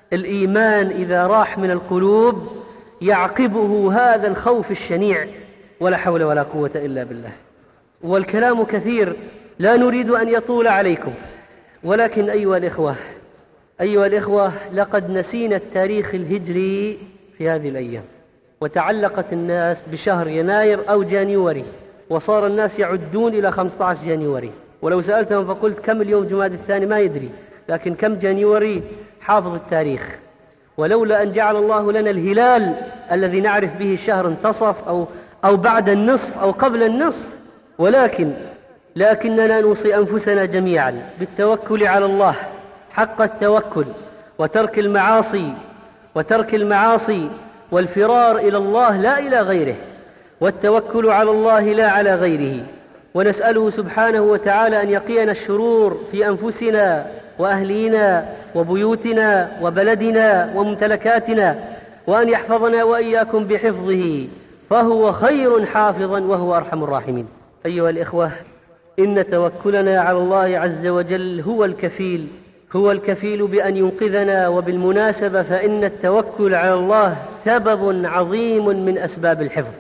الإيمان إذا راح من القلوب يعقبه هذا الخوف الشنيع ولا حول ولا قوة إلا بالله. والكلام كثير لا نريد أن يطول عليكم، ولكن أيها الإخوة أيها الإخوة لقد نسينا التاريخ الهجري في هذه الأيام، وتعلقت الناس بشهر يناير أو جانيوري، وصار الناس يعدون إلى خمسة عشر جانيوري، ولو سألتهم فقلت كم اليوم جماد الثاني ما يدري، لكن كم جانيوري حافظ التاريخ. ولولا أن جعل الله لنا الهلال الذي نعرف به الشهر انتصف أو, أو بعد النصف أو قبل النصف، ولكن لكننا نوصي أنفسنا جميعا بالتوكل على الله حق التوكل، وترك المعاصي وترك المعاصي والفرار إلى الله لا إلى غيره، والتوكل على الله لا على غيره. ونسأله سبحانه وتعالى أن يقينا الشرور في أنفسنا وأهلينا وبيوتنا وبلدنا وممتلكاتنا، وأن يحفظنا وإياكم بحفظه، فهو خير حافظا وهو أرحم الراحمين. أيها الإخوة، إن توكلنا على الله عز وجل هو الكفيل هو الكفيل بأن ينقذنا. وبالمناسبة فإن التوكل على الله سبب عظيم من أسباب الحفظ،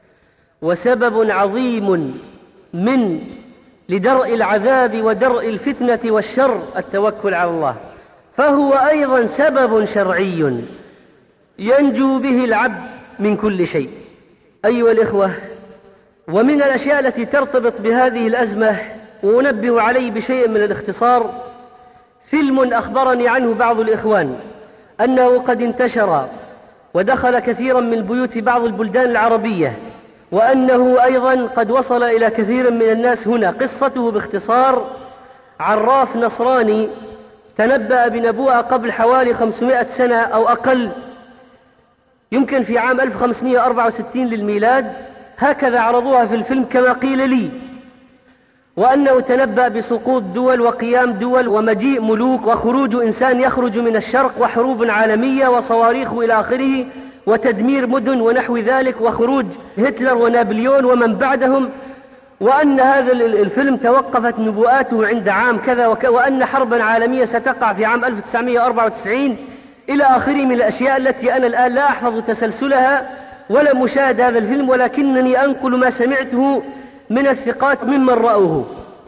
وسبب عظيم من لدرء العذاب ودرء الفتنة والشر التوكل على الله، فهو أيضا سبب شرعي ينجو به العبد من كل شيء. أيها الإخوة، ومن الأشياء التي ترتبط بهذه الأزمة وأنبه عليه بشيء من الاختصار، فيلم أخبرني عنه بعض الإخوان أنه قد انتشر ودخل كثيرا من البيوت في بعض البلدان العربية، وأنه أيضا قد وصل إلى كثير من الناس هنا. قصته باختصار: عراف نصراني تنبأ بنبوءة قبل حوالي خمسمائة سنة أو أقل، يمكن في عام ألف وخمسمائة وأربعة وستين للميلاد، هكذا عرضوها في الفيلم كما قيل لي، وأنه تنبأ بسقوط دول وقيام دول ومجيء ملوك وخروج إنسان يخرج من الشرق وحروب عالمية وصواريخ إلى آخره وتدمير مدن ونحو ذلك وخروج هتلر ونابليون ومن بعدهم، وأن هذا الفيلم توقفت نبوءاته عند عام كذا وك... وأن حربا عالمية ستقع في عام ألف وتسعمائة وأربعة وتسعين إلى آخره من الأشياء التي أنا الآن لا أحفظ تسلسلها ولا مشاهد هذا الفيلم، ولكنني أنقل ما سمعته من الثقات ممن رأوه.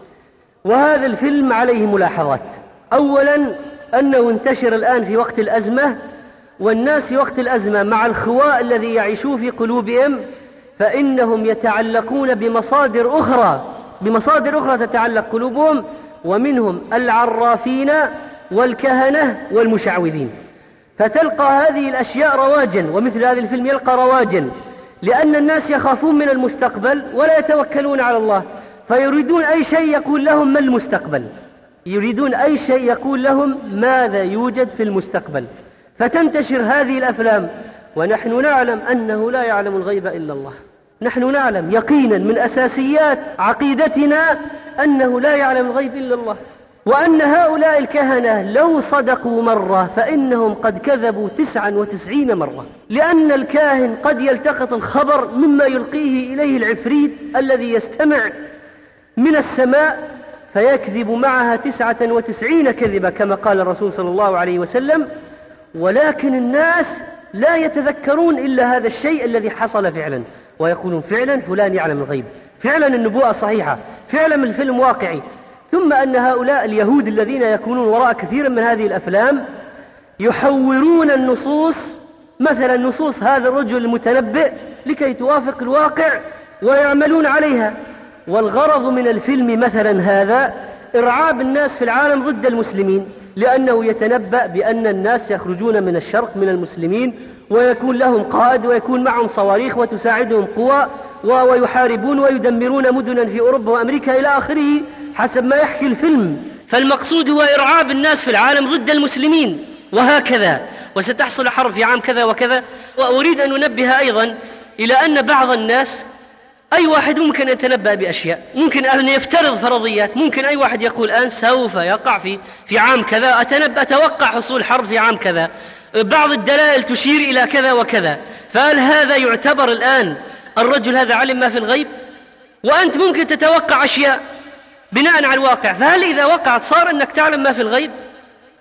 وهذا الفيلم عليه ملاحظات. أولا أنه انتشر الآن في وقت الأزمة، والناس في وقت الأزمة مع الخواء الذي يعيشون في قلوبهم فإنهم يتعلقون بمصادر أخرى بمصادر أخرى تتعلق قلوبهم، ومنهم العرافين والكهنة والمشعوذين. فتلقى هذه الأشياء رواجا، ومثل هذا الفيلم يلقى رواجا، لأن الناس يخافون من المستقبل ولا يتوكلون على الله، فيريدون أي شيء يقول لهم ما المستقبل، يريدون أي شيء يقول لهم ماذا يوجد في المستقبل، فتنتشر هذه الأفلام. ونحن نعلم أنه لا يعلم الغيب إلا الله، نحن نعلم يقينا من أساسيات عقيدتنا أنه لا يعلم الغيب إلا الله، وأن هؤلاء الكهنة لو صدقوا مرة فإنهم قد كذبوا تسعا وتسعين مرة، لأن الكاهن قد يلتقط الخبر مما يلقيه إليه العفريت الذي يستمع من السماء فيكذب معها تسعة وتسعين كذبة كما قال الرسول صلى الله عليه وسلم، ولكن الناس لا يتذكرون إلا هذا الشيء الذي حصل فعلا، ويقولون فعلا فلان يعلم الغيب، فعلا النبوءة صحيحة، فعلا الفيلم واقعي. ثم أن هؤلاء اليهود الذين يكونون وراء كثير من هذه الأفلام يحورون النصوص، مثلا نصوص هذا الرجل المتنبئ لكي توافق الواقع ويعملون عليها. والغرض من الفيلم مثلا هذا إرعاب الناس في العالم ضد المسلمين، لأنه يتنبأ بأن الناس يخرجون من الشرق من المسلمين ويكون لهم قائد ويكون معهم صواريخ وتساعدهم قوى ويحاربون ويدمرون مدنا في أوروبا وأمريكا إلى آخره حسب ما يحكي الفيلم. فالمقصود هو إرعاب الناس في العالم ضد المسلمين وهكذا، وستحصل حرب في عام كذا وكذا. وأريد أن أنبه أيضا إلى أن بعض الناس، أي واحد ممكن يتنبأ بأشياء، ممكن أن يفترض فرضيات، ممكن أي واحد يقول الآن سوف يقع في في عام كذا، أتنبأ أتوقع حصول حرب في عام كذا، بعض الدلائل تشير إلى كذا وكذا. فهل هذا يعتبر الآن الرجل هذا علم ما في الغيب؟ وأنت ممكن تتوقع أشياء بناء على الواقع، فهل إذا وقعت صار أنك تعلم ما في الغيب؟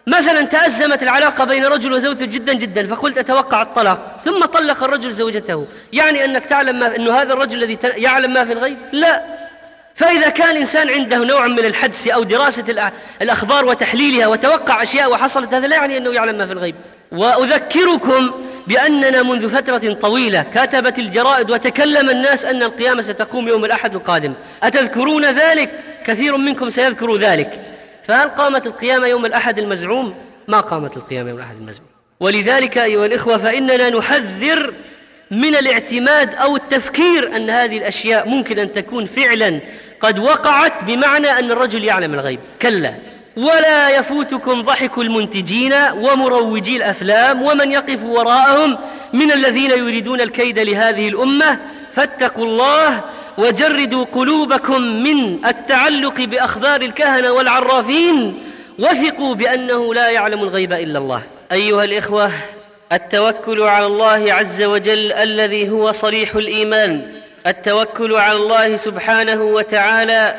مثلا تأزمت العلاقة بين رجل وزوجته جدا جدا، فقلت أتوقع الطلاق، ثم طلق الرجل زوجته، يعني أنك تعلم ما أنه هذا الرجل الذي يعلم ما في الغيب؟ لا. فإذا كان الإنسان عنده نوع من الحدس أو دراسة الأخبار وتحليلها وتوقع أشياء وحصلت، هذا لا يعني أنه يعلم ما في الغيب. وأذكركم بأننا منذ فترة طويلة كتبت الجرائد وتكلم الناس أن القيامة ستقوم يوم الأحد القادم. أتذكرون ذلك؟ كثير منكم سيذكر ذلك. فهل قامت القيامة يوم الأحد المزعوم؟ ما قامت القيامة يوم الأحد المزعوم. ولذلك أيها الإخوة فإننا نحذر من الاعتماد أو التفكير أن هذه الأشياء ممكن أن تكون فعلا قد وقعت بمعنى أن الرجل يعلم الغيب. كلا. ولا يفوتكم ضحك المنتجين ومروجي الأفلام ومن يقف وراءهم من الذين يريدون الكيد لهذه الأمة، فاتقوا الله وجردوا قلوبكم من التعلق بأخبار الكهنة والعرافين، وثقوا بأنه لا يعلم الغيب إلا الله. أيها الإخوة، التوكل على الله عز وجل الذي هو صريح الإيمان، التوكل على الله سبحانه وتعالى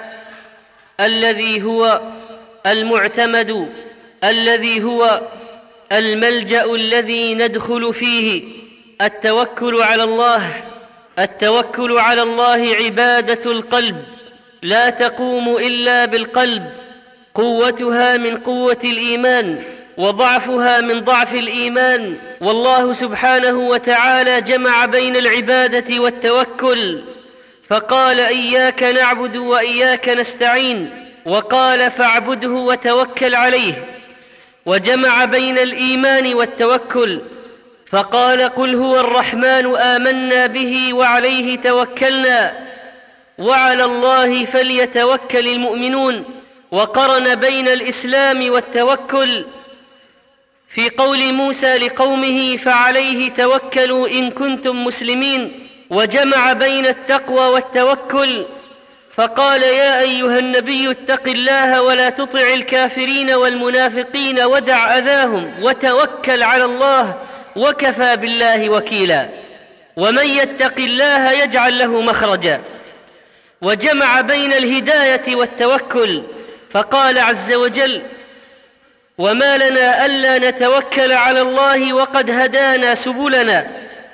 الذي هو المعتمد، الذي هو الملجأ الذي ندخل فيه. التوكل على الله التوكل على الله عبادة القلب، لا تقوم إلا بالقلب، قوتها من قوة الإيمان وضعفها من ضعف الإيمان. والله سبحانه وتعالى جمع بين العبادة والتوكل، فقال إياك نعبد وإياك نستعين، وقال فاعبده وتوكل عليه. وجمع بين الإيمان والتوكل، فقال قل هو الرحمن آمنا به وعليه توكلنا وعلى الله فليتوكل المؤمنون. وقرن بين الإسلام والتوكل في قول موسى لقومه فعليه توكلوا إن كنتم مسلمين. وجمع بين التقوى والتوكل، فقال يا أيها النبي اتق الله ولا تطع الكافرين والمنافقين ودع أذاهم وتوكل على الله وكفى بالله وكيلا. ومن يتق الله يجعل له مخرجا. وجمع بين الهداية والتوكل، فقال عز وجل وما لنا ألا نتوكل على الله وقد هدانا سبلنا.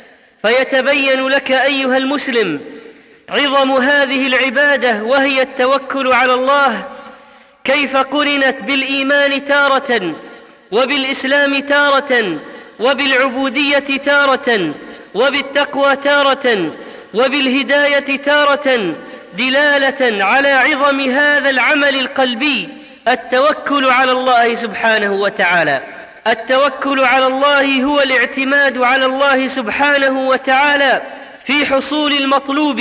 فيتبين لك أيها المسلم عظم هذه العبادة وهي التوكل على الله، كيف قرنت بالإيمان تارة وبالإسلام تارة وبالعبودية تارة وبالتقوى تارة وبالهداية تارة، دلالة على عظم هذا العمل القلبي، التوكل على الله سبحانه وتعالى. التوكل على الله هو الاعتماد على الله سبحانه وتعالى في حصول المطلوب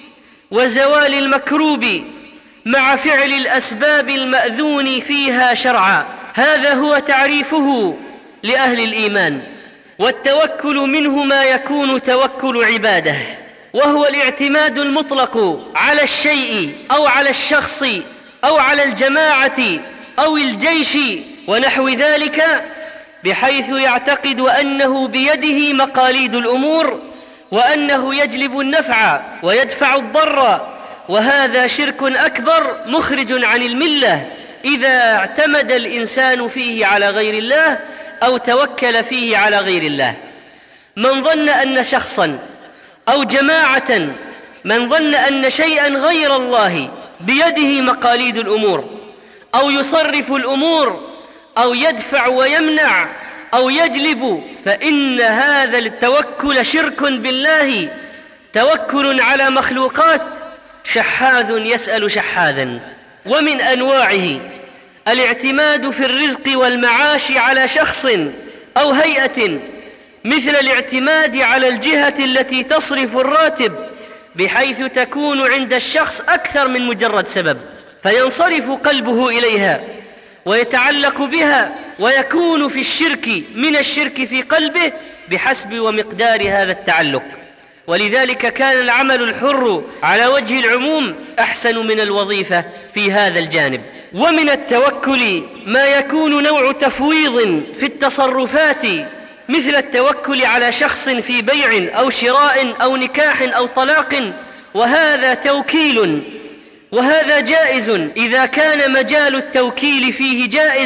وزوال المكروب مع فعل الأسباب المأذون فيها شرعا. هذا هو تعريفه لأهل الإيمان. والتوكل منه ما يكون توكل عباده، وهو الاعتماد المطلق على الشيء أو على الشخص أو على الجماعة أو الجيش ونحو ذلك، بحيث يعتقد أنه بيده مقاليد الأمور وأنه يجلب النفع ويدفع الضر. وهذا شرك أكبر مخرج عن الملة إذا اعتمد الإنسان فيه على غير الله أو توكل فيه على غير الله. من ظن أن شخصا أو جماعة من ظن أن شيئا غير الله بيده مقاليد الأمور أو يصرف الأمور أو يدفع ويمنع أو يجلب، فإن هذا التوكل شرك بالله، توكل على مخلوقات، شحاذ يسأل شحاذا. ومن أنواعه الاعتماد في الرزق والمعاش على شخص أو هيئة، مثل الاعتماد على الجهة التي تصرف الراتب، بحيث تكون عند الشخص أكثر من مجرد سبب، فينصرف قلبه إليها ويتعلق بها، ويكون في الشرك من الشرك في قلبه بحسب ومقدار هذا التعلق. ولذلك كان العمل الحر على وجه العموم أحسن من الوظيفة في هذا الجانب. ومن التوكل ما يكون نوع تفويض في التصرفات، مثل التوكل على شخص في بيع أو شراء أو نكاح أو طلاق، وهذا توكيل، وهذا جائز إذا كان مجال التوكيل فيه جائز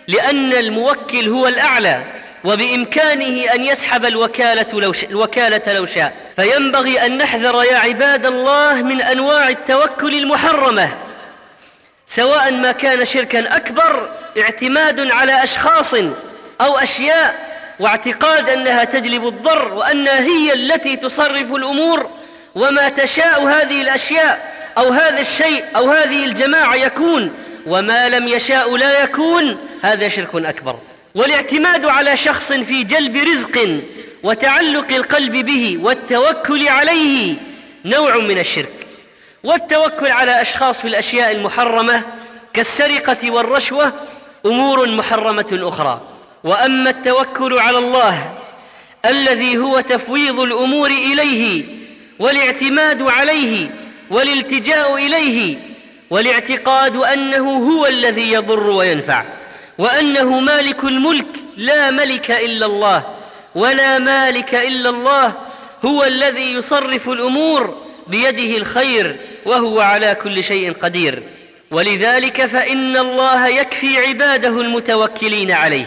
لأن الموكل هو الأعلى، وبإمكانه أن يسحب الوكالة لو, ش... الوكالة لو شاء. فينبغي أن نحذر يا عباد الله من أنواع التوكل المحرمة، سواء ما كان شركا أكبر، اعتماد على أشخاص أو أشياء واعتقاد أنها تجلب الضر وأنها هي التي تصرف الأمور، وما تشاء هذه الأشياء أو هذا الشيء أو هذه الجماعة يكون، وما لم يشاء لا يكون، هذا شرك أكبر. والاعتماد على شخص في جلب رزق وتعلق القلب به والتوكل عليه نوع من الشرك. والتوكل على أشخاص في الأشياء المحرمة كالسرقة والرشوة أمور محرمة أخرى. وأما التوكل على الله الذي هو تفويض الأمور إليه والاعتماد عليه والالتجاء إليه والاعتقاد أنه هو الذي يضر وينفع، وأنه مالك الملك، لا ملك إلا الله ولا مالك إلا الله، هو الذي يصرف الأمور بيده الخير وهو على كل شيء قدير. ولذلك فإن الله يكفي عباده المتوكلين عليه.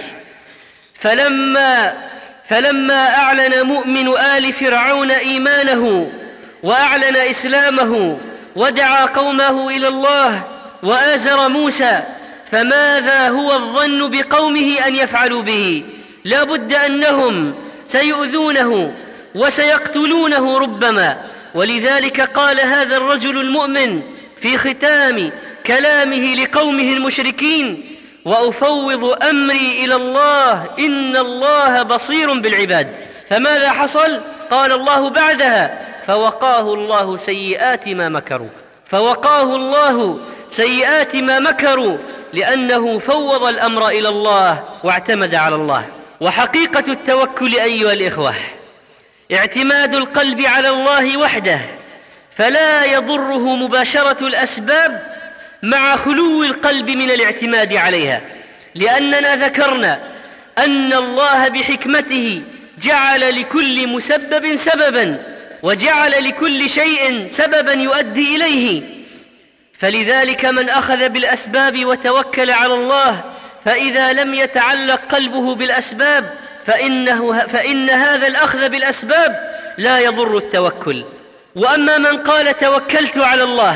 فلما, فلما أعلن مؤمن آل فرعون إيمانه وأعلن إسلامه ودعا قومه إلى الله وآزر موسى، فماذا هو الظن بقومه أن يفعلوا به؟ لا بد أنهم سيؤذونه وسيقتلونه ربما. ولذلك قال هذا الرجل المؤمن في ختام كلامه لقومه المشركين: وأفوض أمري إلى الله إن الله بصير بالعباد. فماذا حصل؟ قال الله بعدها: فوقاه الله سيئات ما مكروا. فوقاه الله سيئات ما مكروا لأنه فوض الأمر إلى الله واعتمد على الله. وحقيقة التوكل أيها الإخوة اعتماد القلب على الله وحده، فلا يضره مباشرة الأسباب مع خلو القلب من الاعتماد عليها، لأننا ذكرنا أن الله بحكمته جعل لكل مسبب سببا، وجعل لكل شيء سببا يؤدي إليه. فلذلك من أخذ بالأسباب وتوكل على الله، فإذا لم يتعلق قلبه بالأسباب فإنه فإن هذا الأخذ بالأسباب لا يضر التوكل. وأما من قال توكلت على الله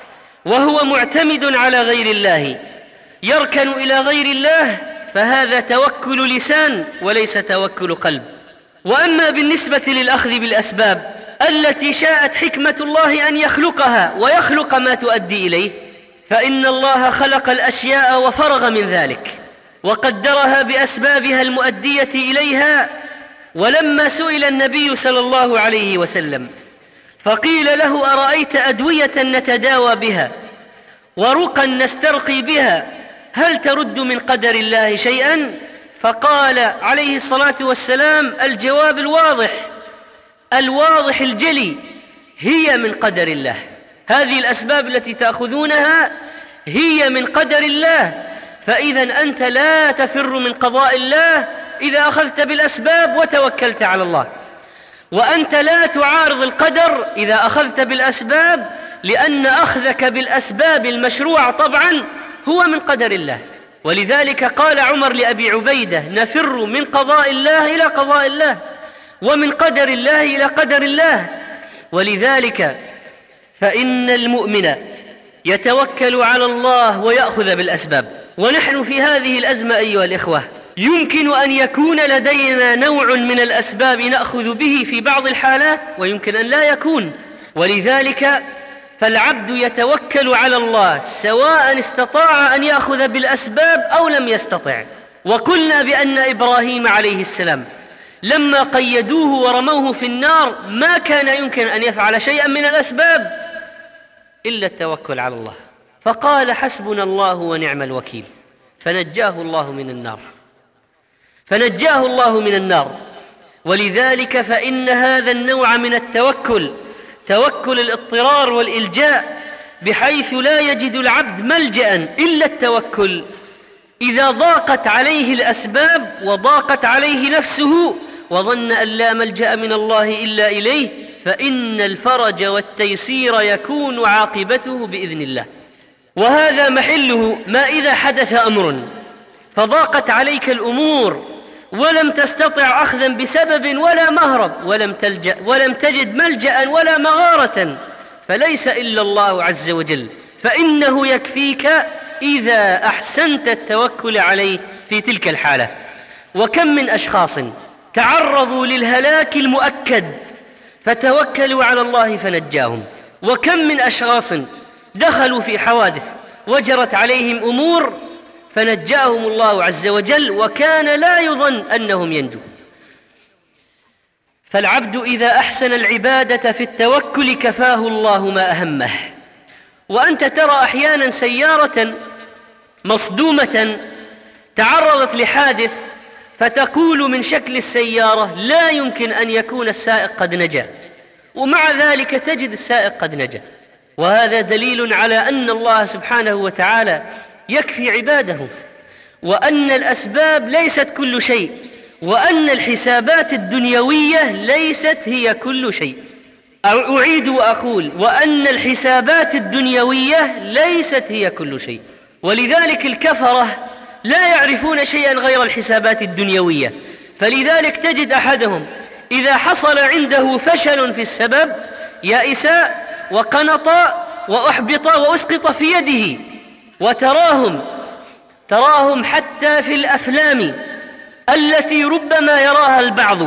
وهو معتمد على غير الله، يركن إلى غير الله، فهذا توكل لسان وليس توكل قلب. وأما بالنسبة للأخذ بالأسباب التي شاءت حكمة الله أن يخلقها ويخلق ما تؤدي إليه، فإن الله خلق الأشياء وفرغ من ذلك وقدرها بأسبابها المؤدية إليها. ولما سئل النبي صلى الله عليه وسلم فقيل له: أرأيت أدوية نتداوى بها ورقا نسترقي بها هل ترد من قدر الله شيئا؟ فقال عليه الصلاة والسلام الجواب الواضح الواضح الجلي: هي من قدر الله. هذه الأسباب التي تأخذونها هي من قدر الله، فإذا أنت لا تفر من قضاء الله إذا أخذت بالأسباب وتوكلت على الله، وأنت لا تعارض القدر إذا أخذت بالأسباب، لأن أخذك بالأسباب المشروع طبعا هو من قدر الله. ولذلك قال عمر لأبي عبيدة: نفر من قضاء الله إلى قضاء الله، ومن قدر الله إلى قدر الله. ولذلك فإن المؤمن يتوكل على الله ويأخذ بالأسباب. ونحن في هذه الأزمة أيها الإخوة يمكن أن يكون لدينا نوع من الأسباب نأخذ به في بعض الحالات، ويمكن أن لا يكون. ولذلك فالعبد يتوكل على الله سواء استطاع أن يأخذ بالأسباب أو لم يستطع. وقلنا بأن إبراهيم عليه السلام لما قيدوه ورموه في النار ما كان يمكن أن يفعل شيئا من الأسباب إلا التوكل على الله، فقال: حسبنا الله ونعم الوكيل، فنجاه الله من النار فنجاه الله من النار. ولذلك فإن هذا النوع من التوكل توكل الاضطرار والإلجاء، بحيث لا يجد العبد ملجأ إلا التوكل. إذا ضاقت عليه الأسباب وضاقت عليه نفسه وظن أن لا ملجأ من الله إلا إليه، فإن الفرج والتيسير يكون عاقبته بإذن الله. وهذا محله ما إذا حدث أمر فضاقت عليك الأمور ولم تستطع أخذا بسبب ولا مهرب ولم تلجأ ولم تجد ملجأ ولا مغارة، فليس إلا الله عز وجل، فإنه يكفيك إذا أحسنت التوكل عليه في تلك الحالة. وكم من أشخاص تعرضوا للهلاك المؤكد فتوكلوا على الله فنجاهم، وكم من أشخاص دخلوا في حوادث وجرت عليهم أمور فنجاهم الله عز وجل وكان لا يظن أنهم ينجو. فالعبد إذا أحسن العبادة في التوكل كفاه الله ما أهمه. وأنت ترى أحيانا سيارة مصدومة تعرضت لحادث فتقول من شكل السيارة لا يمكن أن يكون السائق قد نجا، ومع ذلك تجد السائق قد نجا، وهذا دليل على أن الله سبحانه وتعالى يكفي عباده، وأن الأسباب ليست كل شيء، وأن الحسابات الدنيوية ليست هي كل شيء. أعيد وأقول وأن الحسابات الدنيوية ليست هي كل شيء. ولذلك الكفرة لا يعرفون شيئا غير الحسابات الدنيوية، فلذلك تجد أحدهم إذا حصل عنده فشل في السبب يأس وقنط وأحبط وأسقط في يده. وتراهم تراهم حتى في الأفلام التي ربما يراها البعض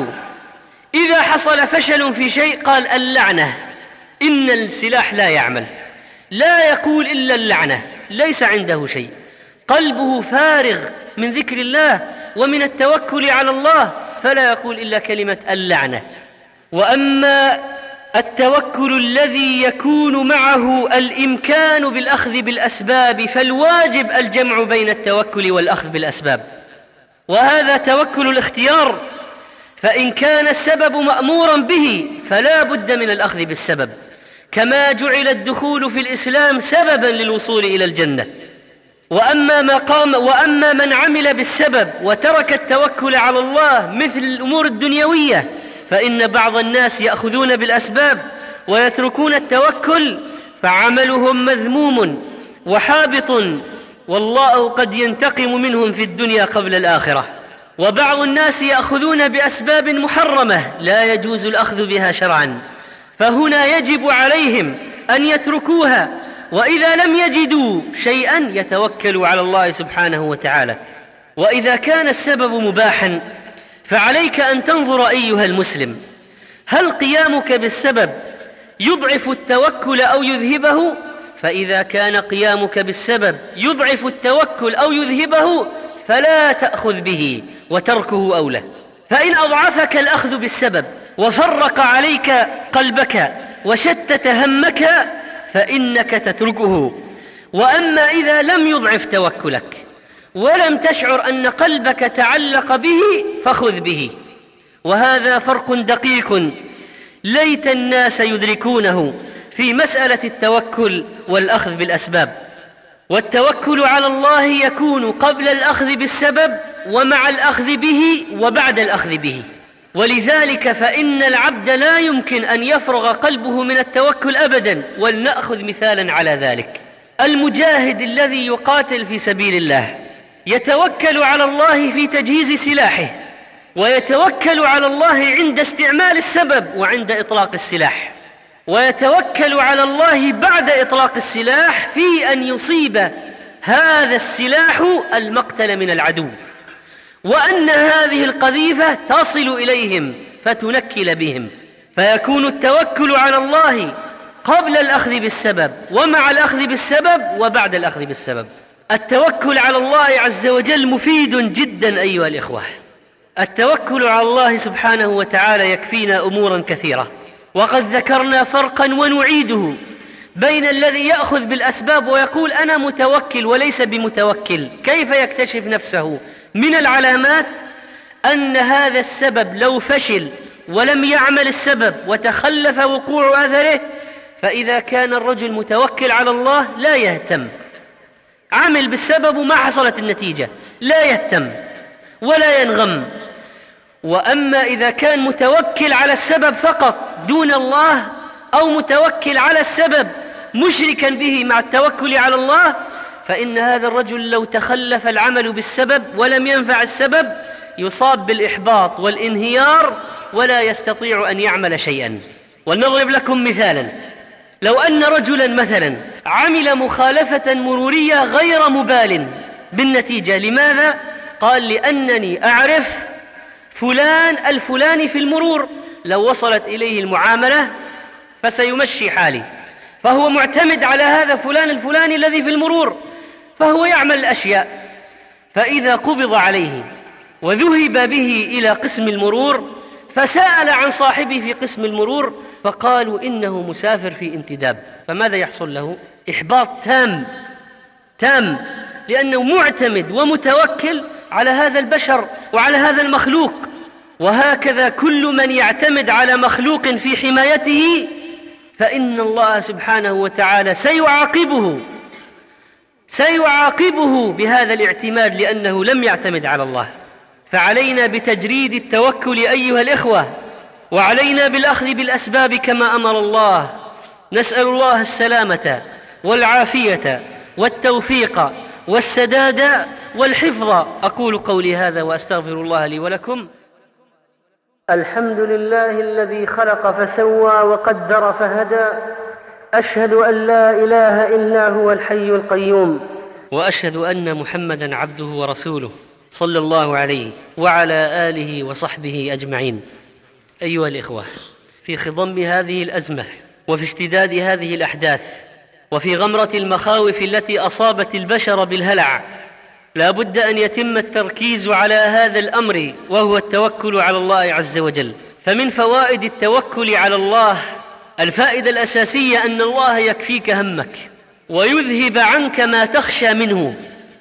إذا حصل فشل في شيء قال اللعنة، إن السلاح لا يعمل، لا يقول إلا اللعنة، ليس عنده شيء، قلبه فارغ من ذكر الله ومن التوكل على الله، فلا يقول إلا كلمة اللعنة. وأما التوكل الذي يكون معه الإمكان بالأخذ بالأسباب فالواجب الجمع بين التوكل والأخذ بالأسباب، وهذا توكل الاختيار، فإن كان السبب مأمورا به فلا بد من الأخذ بالسبب، كما جعل الدخول في الإسلام سببا للوصول إلى الجنة. وأما, ما قام وأما من عمل بالسبب وترك التوكل على الله مثل الأمور الدنيوية فإن بعض الناس يأخذون بالأسباب ويتركون التوكل فعملهم مذموم وحابط، والله قد ينتقم منهم في الدنيا قبل الآخرة. وبعض الناس يأخذون بأسباب محرمة لا يجوز الأخذ بها شرعا، فهنا يجب عليهم أن يتركوها، وإذا لم يجدوا شيئا يتوكلوا على الله سبحانه وتعالى. وإذا كان السبب مباحا فعليك أن تنظر أيها المسلم، هل قيامك بالسبب يضعف التوكل أو يذهبه؟ فإذا كان قيامك بالسبب يضعف التوكل أو يذهبه فلا تأخذ به وتركه أولى. فإن أضعفك الأخذ بالسبب وفرق عليك قلبك وشتت همك فإنك تتركه. وأما إذا لم يضعف توكلك ولم تشعر أن قلبك تعلق به فخذ به. وهذا فرق دقيق ليت الناس يدركونه في مسألة التوكل والأخذ بالأسباب. والتوكل على الله يكون قبل الأخذ بالسبب ومع الأخذ به وبعد الأخذ به. ولذلك فإن العبد لا يمكن أن يفرغ قلبه من التوكل أبدا. ولنأخذ مثالا على ذلك: المجاهد الذي يقاتل في سبيل الله يتوكل على الله في تجهيز سلاحه، ويتوكل على الله عند استعمال السبب وعند إطلاق السلاح، ويتوكل على الله بعد إطلاق السلاح في أن يصيب هذا السلاح المقتل من العدو، وأن هذه القذيفة تصل إليهم فتنكل بهم. فيكون التوكل على الله قبل الأخذ بالسبب ومع الأخذ بالسبب وبعد الأخذ بالسبب. التوكل على الله عز وجل مفيد جدا أيها الإخوة. التوكل على الله سبحانه وتعالى يكفينا أمورا كثيرة، وقد ذكرنا فرقا ونعيده بين الذي يأخذ بالأسباب ويقول أنا متوكل وليس بمتوكل. كيف يكتشف نفسه؟ من العلامات أن هذا السبب لو فشل ولم يعمل السبب وتخلف وقوع أثره، فإذا كان الرجل متوكل على الله لا يهتم، عمل بالسبب وما حصلت النتيجة لا يهتم ولا ينغم. وأما إذا كان متوكل على السبب فقط دون الله، أو متوكل على السبب مشركا به مع التوكل على الله، فإن هذا الرجل لو تخلف العمل بالسبب ولم ينفع السبب يصاب بالإحباط والانهيار ولا يستطيع أن يعمل شيئا. ولنضرب لكم مثالا: لو أن رجلا مثلا عمل مخالفة مرورية غير مبال بالنتيجة. لماذا؟ قال: لأنني أعرف فلان الفلاني في المرور، لو وصلت إليه المعاملة فسيمشي حالي، فهو معتمد على هذا فلان الفلاني الذي في المرور، فهو يعمل الأشياء. فإذا قبض عليه وذهب به إلى قسم المرور فسأل عن صاحبه في قسم المرور فقالوا إنه مسافر في انتداب، فماذا يحصل له؟ إحباط تام تام، لأنه معتمد ومتوكل على هذا البشر وعلى هذا المخلوق. وهكذا كل من يعتمد على مخلوق في حمايته فإن الله سبحانه وتعالى سيعاقبه سيعاقبه بهذا الاعتماد، لأنه لم يعتمد على الله. فعلينا بتجريد التوكل أيها الإخوة، وعلينا بالأخذ بالأسباب كما أمر الله. نسأل الله السلامة والعافية والتوفيق والسداد والحفظ. أقول قولي هذا وأستغفر الله لي ولكم. الحمد لله الذي خلق فسوى وقدر فهدى، أشهد أن لا إله إلا هو الحي القيوم، وأشهد أن محمدا عبده ورسوله صلى الله عليه وعلى آله وصحبه أجمعين. أيها الإخوة، في خضم هذه الأزمة وفي اشتداد هذه الأحداث وفي غمرة المخاوف التي أصابت البشر بالهلع لا بد أن يتم التركيز على هذا الأمر، وهو التوكل على الله عز وجل. فمن فوائد التوكل على الله الفائدة الأساسية أن الله يكفيك همك ويذهب عنك ما تخشى منه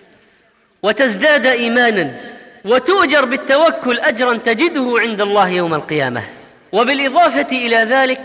وتزداد إيمانا، وتؤجر بالتوكل أجرا تجده عند الله يوم القيامة. وبالإضافة إلى ذلك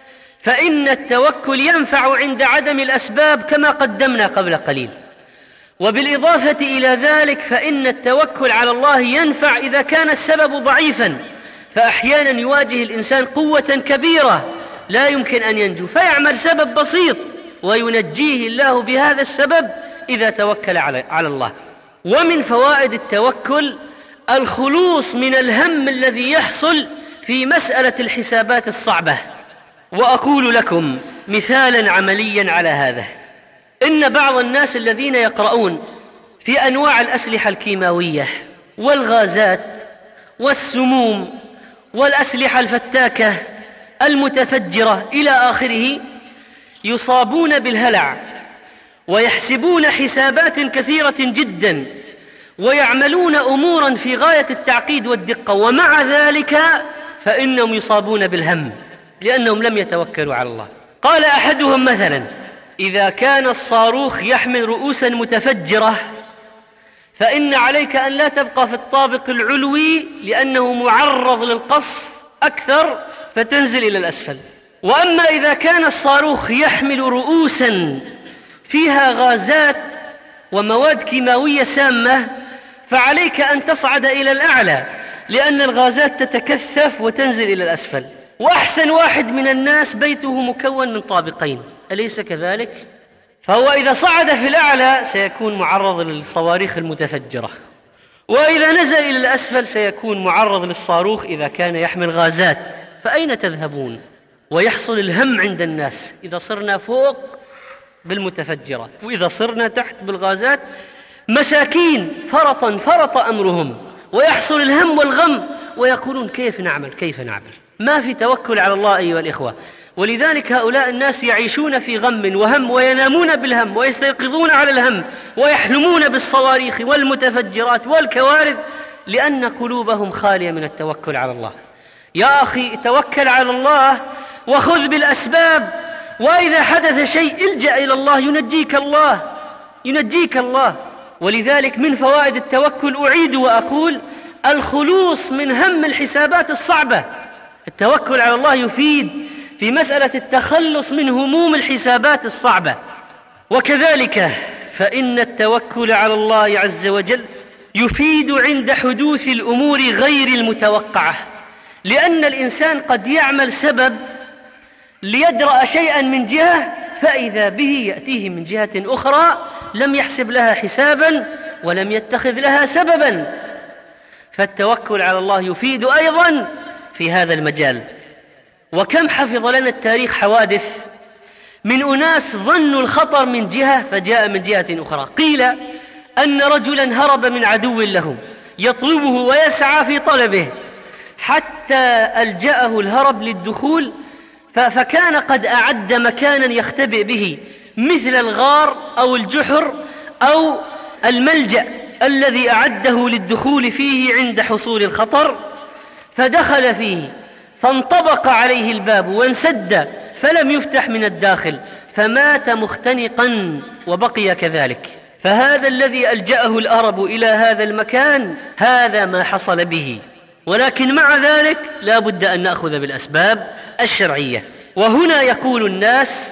فإن التوكل ينفع عند عدم الأسباب كما قدمنا قبل قليل. وبالإضافة إلى ذلك فإن التوكل على الله ينفع إذا كان السبب ضعيفا، فأحيانا يواجه الإنسان قوة كبيرة لا يمكن أن ينجو فيعمل سبب بسيط وينجيه الله بهذا السبب إذا توكل على الله. ومن فوائد التوكل الخلوص من الهم الذي يحصل في مسألة الحسابات الصعبة. وأقول لكم مثالا عمليا على هذا: إن بعض الناس الذين يقرؤون في أنواع الأسلحة الكيماوية والغازات والسموم والأسلحة الفتاكة المتفجرة إلى آخره يصابون بالهلع ويحسبون حسابات كثيرة جدا ويعملون أمورا في غاية التعقيد والدقة، ومع ذلك فإنهم يصابون بالهم لأنهم لم يتوكلوا على الله. قال أحدهم مثلا: إذا كان الصاروخ يحمل رؤوسا متفجرة فإن عليك أن لا تبقى في الطابق العلوي لأنه معرض للقصف أكثر فتنزل إلى الأسفل. وأما إذا كان الصاروخ يحمل رؤوسا فيها غازات ومواد كيماوية سامة فعليك أن تصعد إلى الأعلى لأن الغازات تتكثف وتنزل إلى الأسفل. وأحسن واحد من الناس بيته مكون من طابقين، أليس كذلك؟ فهو إذا صعد في الأعلى سيكون معرض للصواريخ المتفجرة، وإذا نزل إلى الأسفل سيكون معرض للصاروخ إذا كان يحمل غازات. فأين تذهبون؟ ويحصل الهم عند الناس إذا صرنا فوق بالمتفجرات وإذا صرنا تحت بالغازات. مساكين فرطا فرط أمرهم، ويحصل الهم والغم ويقولون كيف نعمل كيف نعمل. ما في توكل على الله أيها الإخوة. ولذلك هؤلاء الناس يعيشون في غم وهم وينامون بالهم ويستيقظون على الهم ويحلمون بالصواريخ والمتفجرات والكوارث لأن قلوبهم خالية من التوكل على الله. يا أخي توكل على الله وخذ بالأسباب، وإذا حدث شيء الجأ إلى الله ينجيك الله ينجيك الله. ولذلك من فوائد التوكل أعيد وأقول الخلوص من هم الحسابات الصعبة. التوكل على الله يفيد في مسألة التخلص من هموم الحسابات الصعبة. وكذلك فإن التوكل على الله عز وجل يفيد عند حدوث الأمور غير المتوقعة، لأن الإنسان قد يعمل سبب ليدرأ شيئا من جهة فإذا به يأتيه من جهة أخرى لم يحسب لها حسابا ولم يتخذ لها سببا. فالتوكل على الله يفيد أيضا في هذا المجال. وكم حفظ لنا التاريخ حوادث من أناس ظنوا الخطر من جهة فجاء من جهة أخرى. قيل أن رجلا هرب من عدو له يطلبه ويسعى في طلبه حتى ألجأه الهرب للدخول، فكان قد أعد مكانا يختبئ به مثل الغار أو الجحر أو الملجأ الذي أعده للدخول فيه عند حصول الخطر، فدخل فيه فانطبق عليه الباب وانسد فلم يفتح من الداخل، فمات مختنقا وبقي كذلك. فهذا الذي ألجأه الأرب إلى هذا المكان هذا ما حصل به. ولكن مع ذلك لا بد أن نأخذ بالأسباب الشرعية. وهنا يقول الناس: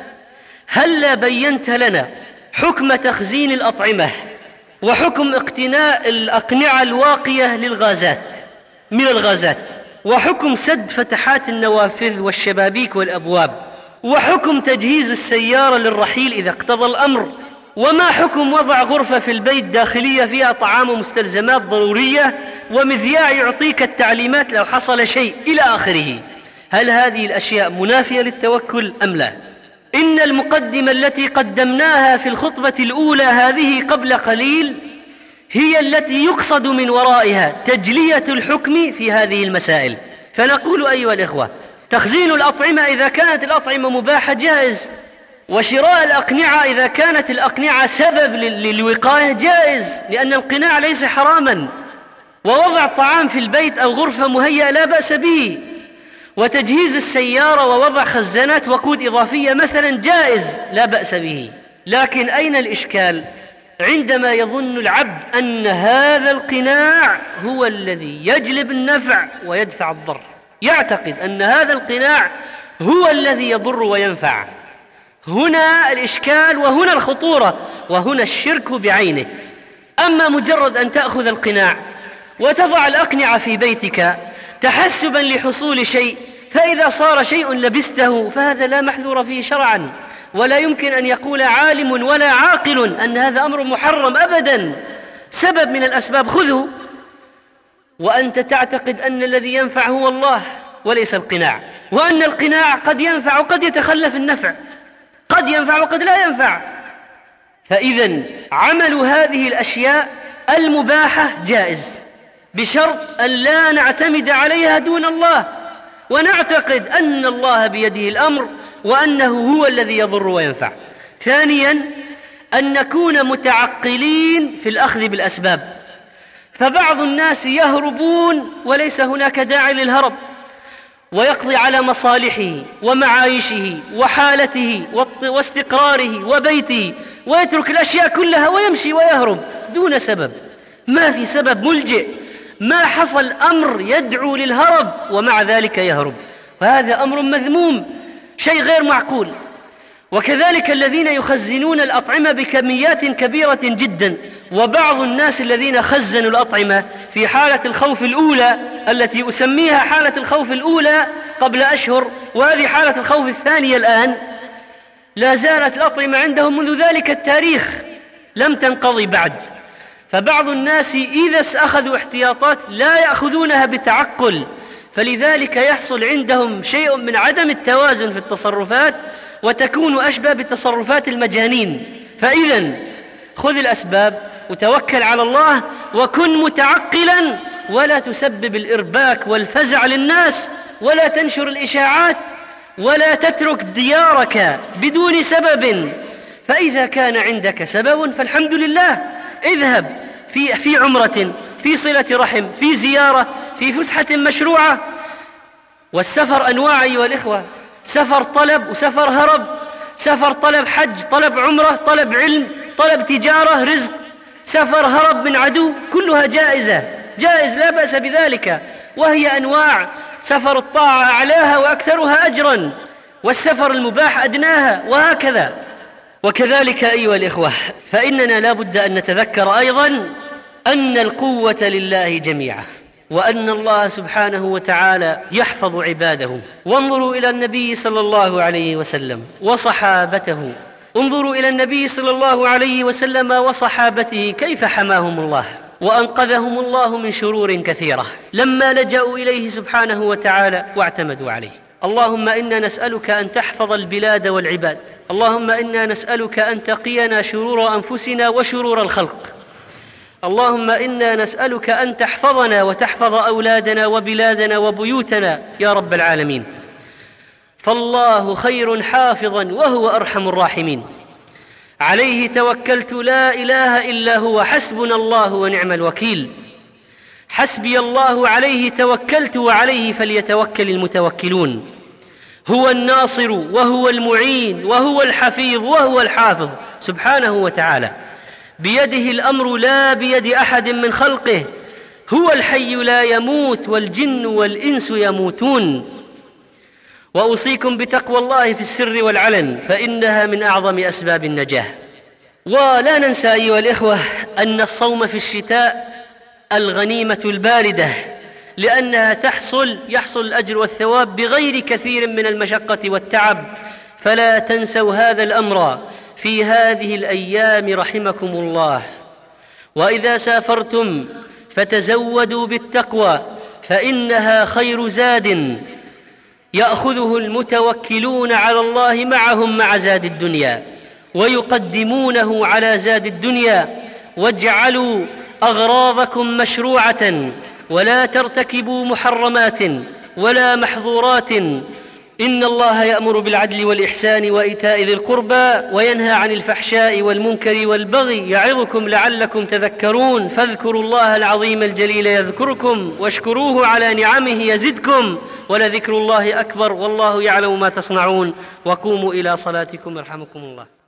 هل بينت لنا حكم تخزين الأطعمة وحكم اقتناء الأقنعة الواقية للغازات من الغازات، وحكم سد فتحات النوافذ والشبابيك والأبواب، وحكم تجهيز السيارة للرحيل إذا اقتضى الأمر، وما حكم وضع غرفة في البيت داخلية فيها طعام ومستلزمات ضرورية ومذياع يعطيك التعليمات لو حصل شيء إلى آخره؟ هل هذه الأشياء منافية للتوكل أم لا؟ إن المقدمة التي قدمناها في الخطبة الأولى هذه قبل قليل هي التي يقصد من ورائها تجلية الحكم في هذه المسائل. فنقول أيها الإخوة: تخزين الأطعمة إذا كانت الأطعمة مباحة جائز، وشراء الأقنعة إذا كانت الأقنعة سبب للوقاية جائز، لأن القناع ليس حراما، ووضع طعام في البيت أو غرفة مهيئة لا بأس به، وتجهيز السيارة ووضع خزانات وقود إضافية مثلا جائز لا بأس به. لكن أين الإشكال؟ عندما يظن العبد أن هذا القناع هو الذي يجلب النفع ويدفع الضر، يعتقد أن هذا القناع هو الذي يضر وينفع. هنا الإشكال وهنا الخطورة وهنا الشرك بعينه. أما مجرد أن تأخذ القناع وتضع الأقنعة في بيتك تحسبا لحصول شيء، فإذا صار شيء لبسته فهذا لا محذور فيه شرعا، ولا يمكن أن يقول عالم ولا عاقل أن هذا أمر محرم أبدا. سبب من الأسباب خذه، وأنت تعتقد أن الذي ينفع هو الله وليس القناع، وأن القناع قد ينفع وقد يتخلف النفع، قد ينفع وقد لا ينفع. فإذا عمل هذه الأشياء المباحة جائز بشرط أن لا نعتمد عليها دون الله، ونعتقد أن الله بيده الأمر وأنه هو الذي يضر وينفع. ثانيا، أن نكون متعقلين في الأخذ بالأسباب. فبعض الناس يهربون وليس هناك داعي للهرب، ويقضي على مصالحه ومعايشه وحالته واستقراره وبيته، ويترك الأشياء كلها ويمشي ويهرب دون سبب، ما في سبب ملجئ، ما حصل أمر يدعو للهرب ومع ذلك يهرب، وهذا أمر مذموم، شيء غير معقول. وكذلك الذين يخزنون الأطعمة بكميات كبيرة جدا، وبعض الناس الذين خزنوا الأطعمة في حالة الخوف الأولى التي أسميها حالة الخوف الأولى قبل أشهر، وهذه حالة الخوف الثانية الآن، لا زالت الأطعمة عندهم منذ ذلك التاريخ لم تنقضي بعد. فبعض الناس إذا أخذوا احتياطات لا يأخذونها بتعقل، فلذلك يحصل عندهم شيء من عدم التوازن في التصرفات، وتكون أشبه بتصرفات المجانين. فإذا خذ الأسباب وتوكل على الله وكن متعقلا، ولا تسبب الإرباك والفزع للناس، ولا تنشر الإشاعات، ولا تترك ديارك بدون سبب. فإذا كان عندك سبب فالحمد لله، اذهب في في عمرة، في صلة رحم، في زيارة، في فسحة مشروعة. والسفر أنواع أيها الإخوة، سفر طلب وسفر هرب، سفر طلب حج، طلب عمرة، طلب علم، طلب تجارة، رزق، سفر هرب من عدو، كلها جائزة، جائز لا بأس بذلك، وهي أنواع. سفر الطاعة أعلاها وأكثرها أجرا، والسفر المباح أدناها، وهكذا. وكذلك أيها الإخوة، فإننا لا بد أن نتذكر أيضا أن القوة لله جميعا، وأن الله سبحانه وتعالى يحفظ عباده. وانظروا إلى النبي صلى الله عليه وسلم وصحابته انظروا إلى النبي صلى الله عليه وسلم وصحابته كيف حماهم الله وأنقذهم الله من شرور كثيرة لما لجأوا إليه سبحانه وتعالى واعتمدوا عليه. اللهم إنا نسألك أن تحفظ البلاد والعباد، اللهم إنا نسألك أن تقينا شرور أنفسنا وشرور الخلق، اللهم إنا نسألك أن تحفظنا وتحفظ أولادنا وبلادنا وبيوتنا يا رب العالمين، فالله خير حافظا وهو أرحم الراحمين. عليه توكلت لا إله إلا هو حسبنا الله ونعم الوكيل. حسبي الله عليه توكلت وعليه فليتوكل المتوكلون. هو الناصر وهو المعين وهو الحفيظ وهو الحافظ سبحانه وتعالى، بيده الأمر لا بيد أحد من خلقه. هو الحي لا يموت والجن والإنس يموتون. وأوصيكم بتقوى الله في السر والعلن فإنها من أعظم أسباب النجاة. ولا ننسى أيها الإخوة أن الصوم في الشتاء الغنيمة الباردة، لأنها تحصل يحصل الأجر والثواب بغير كثير من المشقة والتعب، فلا تنسوا هذا الأمر في هذه الأيام رحمكم الله. وإذا سافرتم فتزودوا بالتقوى فإنها خير زاد يأخذه المتوكلون على الله معهم مع زاد الدنيا ويقدمونه على زاد الدنيا. واجعلوا أغراضكم مشروعة ولا ترتكبوا محرمات ولا محظورات. إن الله يأمر بالعدل والإحسان وإيتاء ذي القربى وينهى عن الفحشاء والمنكر والبغي يعظكم لعلكم تذكرون. فاذكروا الله العظيم الجليل يذكركم واشكروه على نعمه يزدكم ولذكر الله أكبر والله يعلم ما تصنعون. وقوموا إلى صلاتكم يرحمكم الله.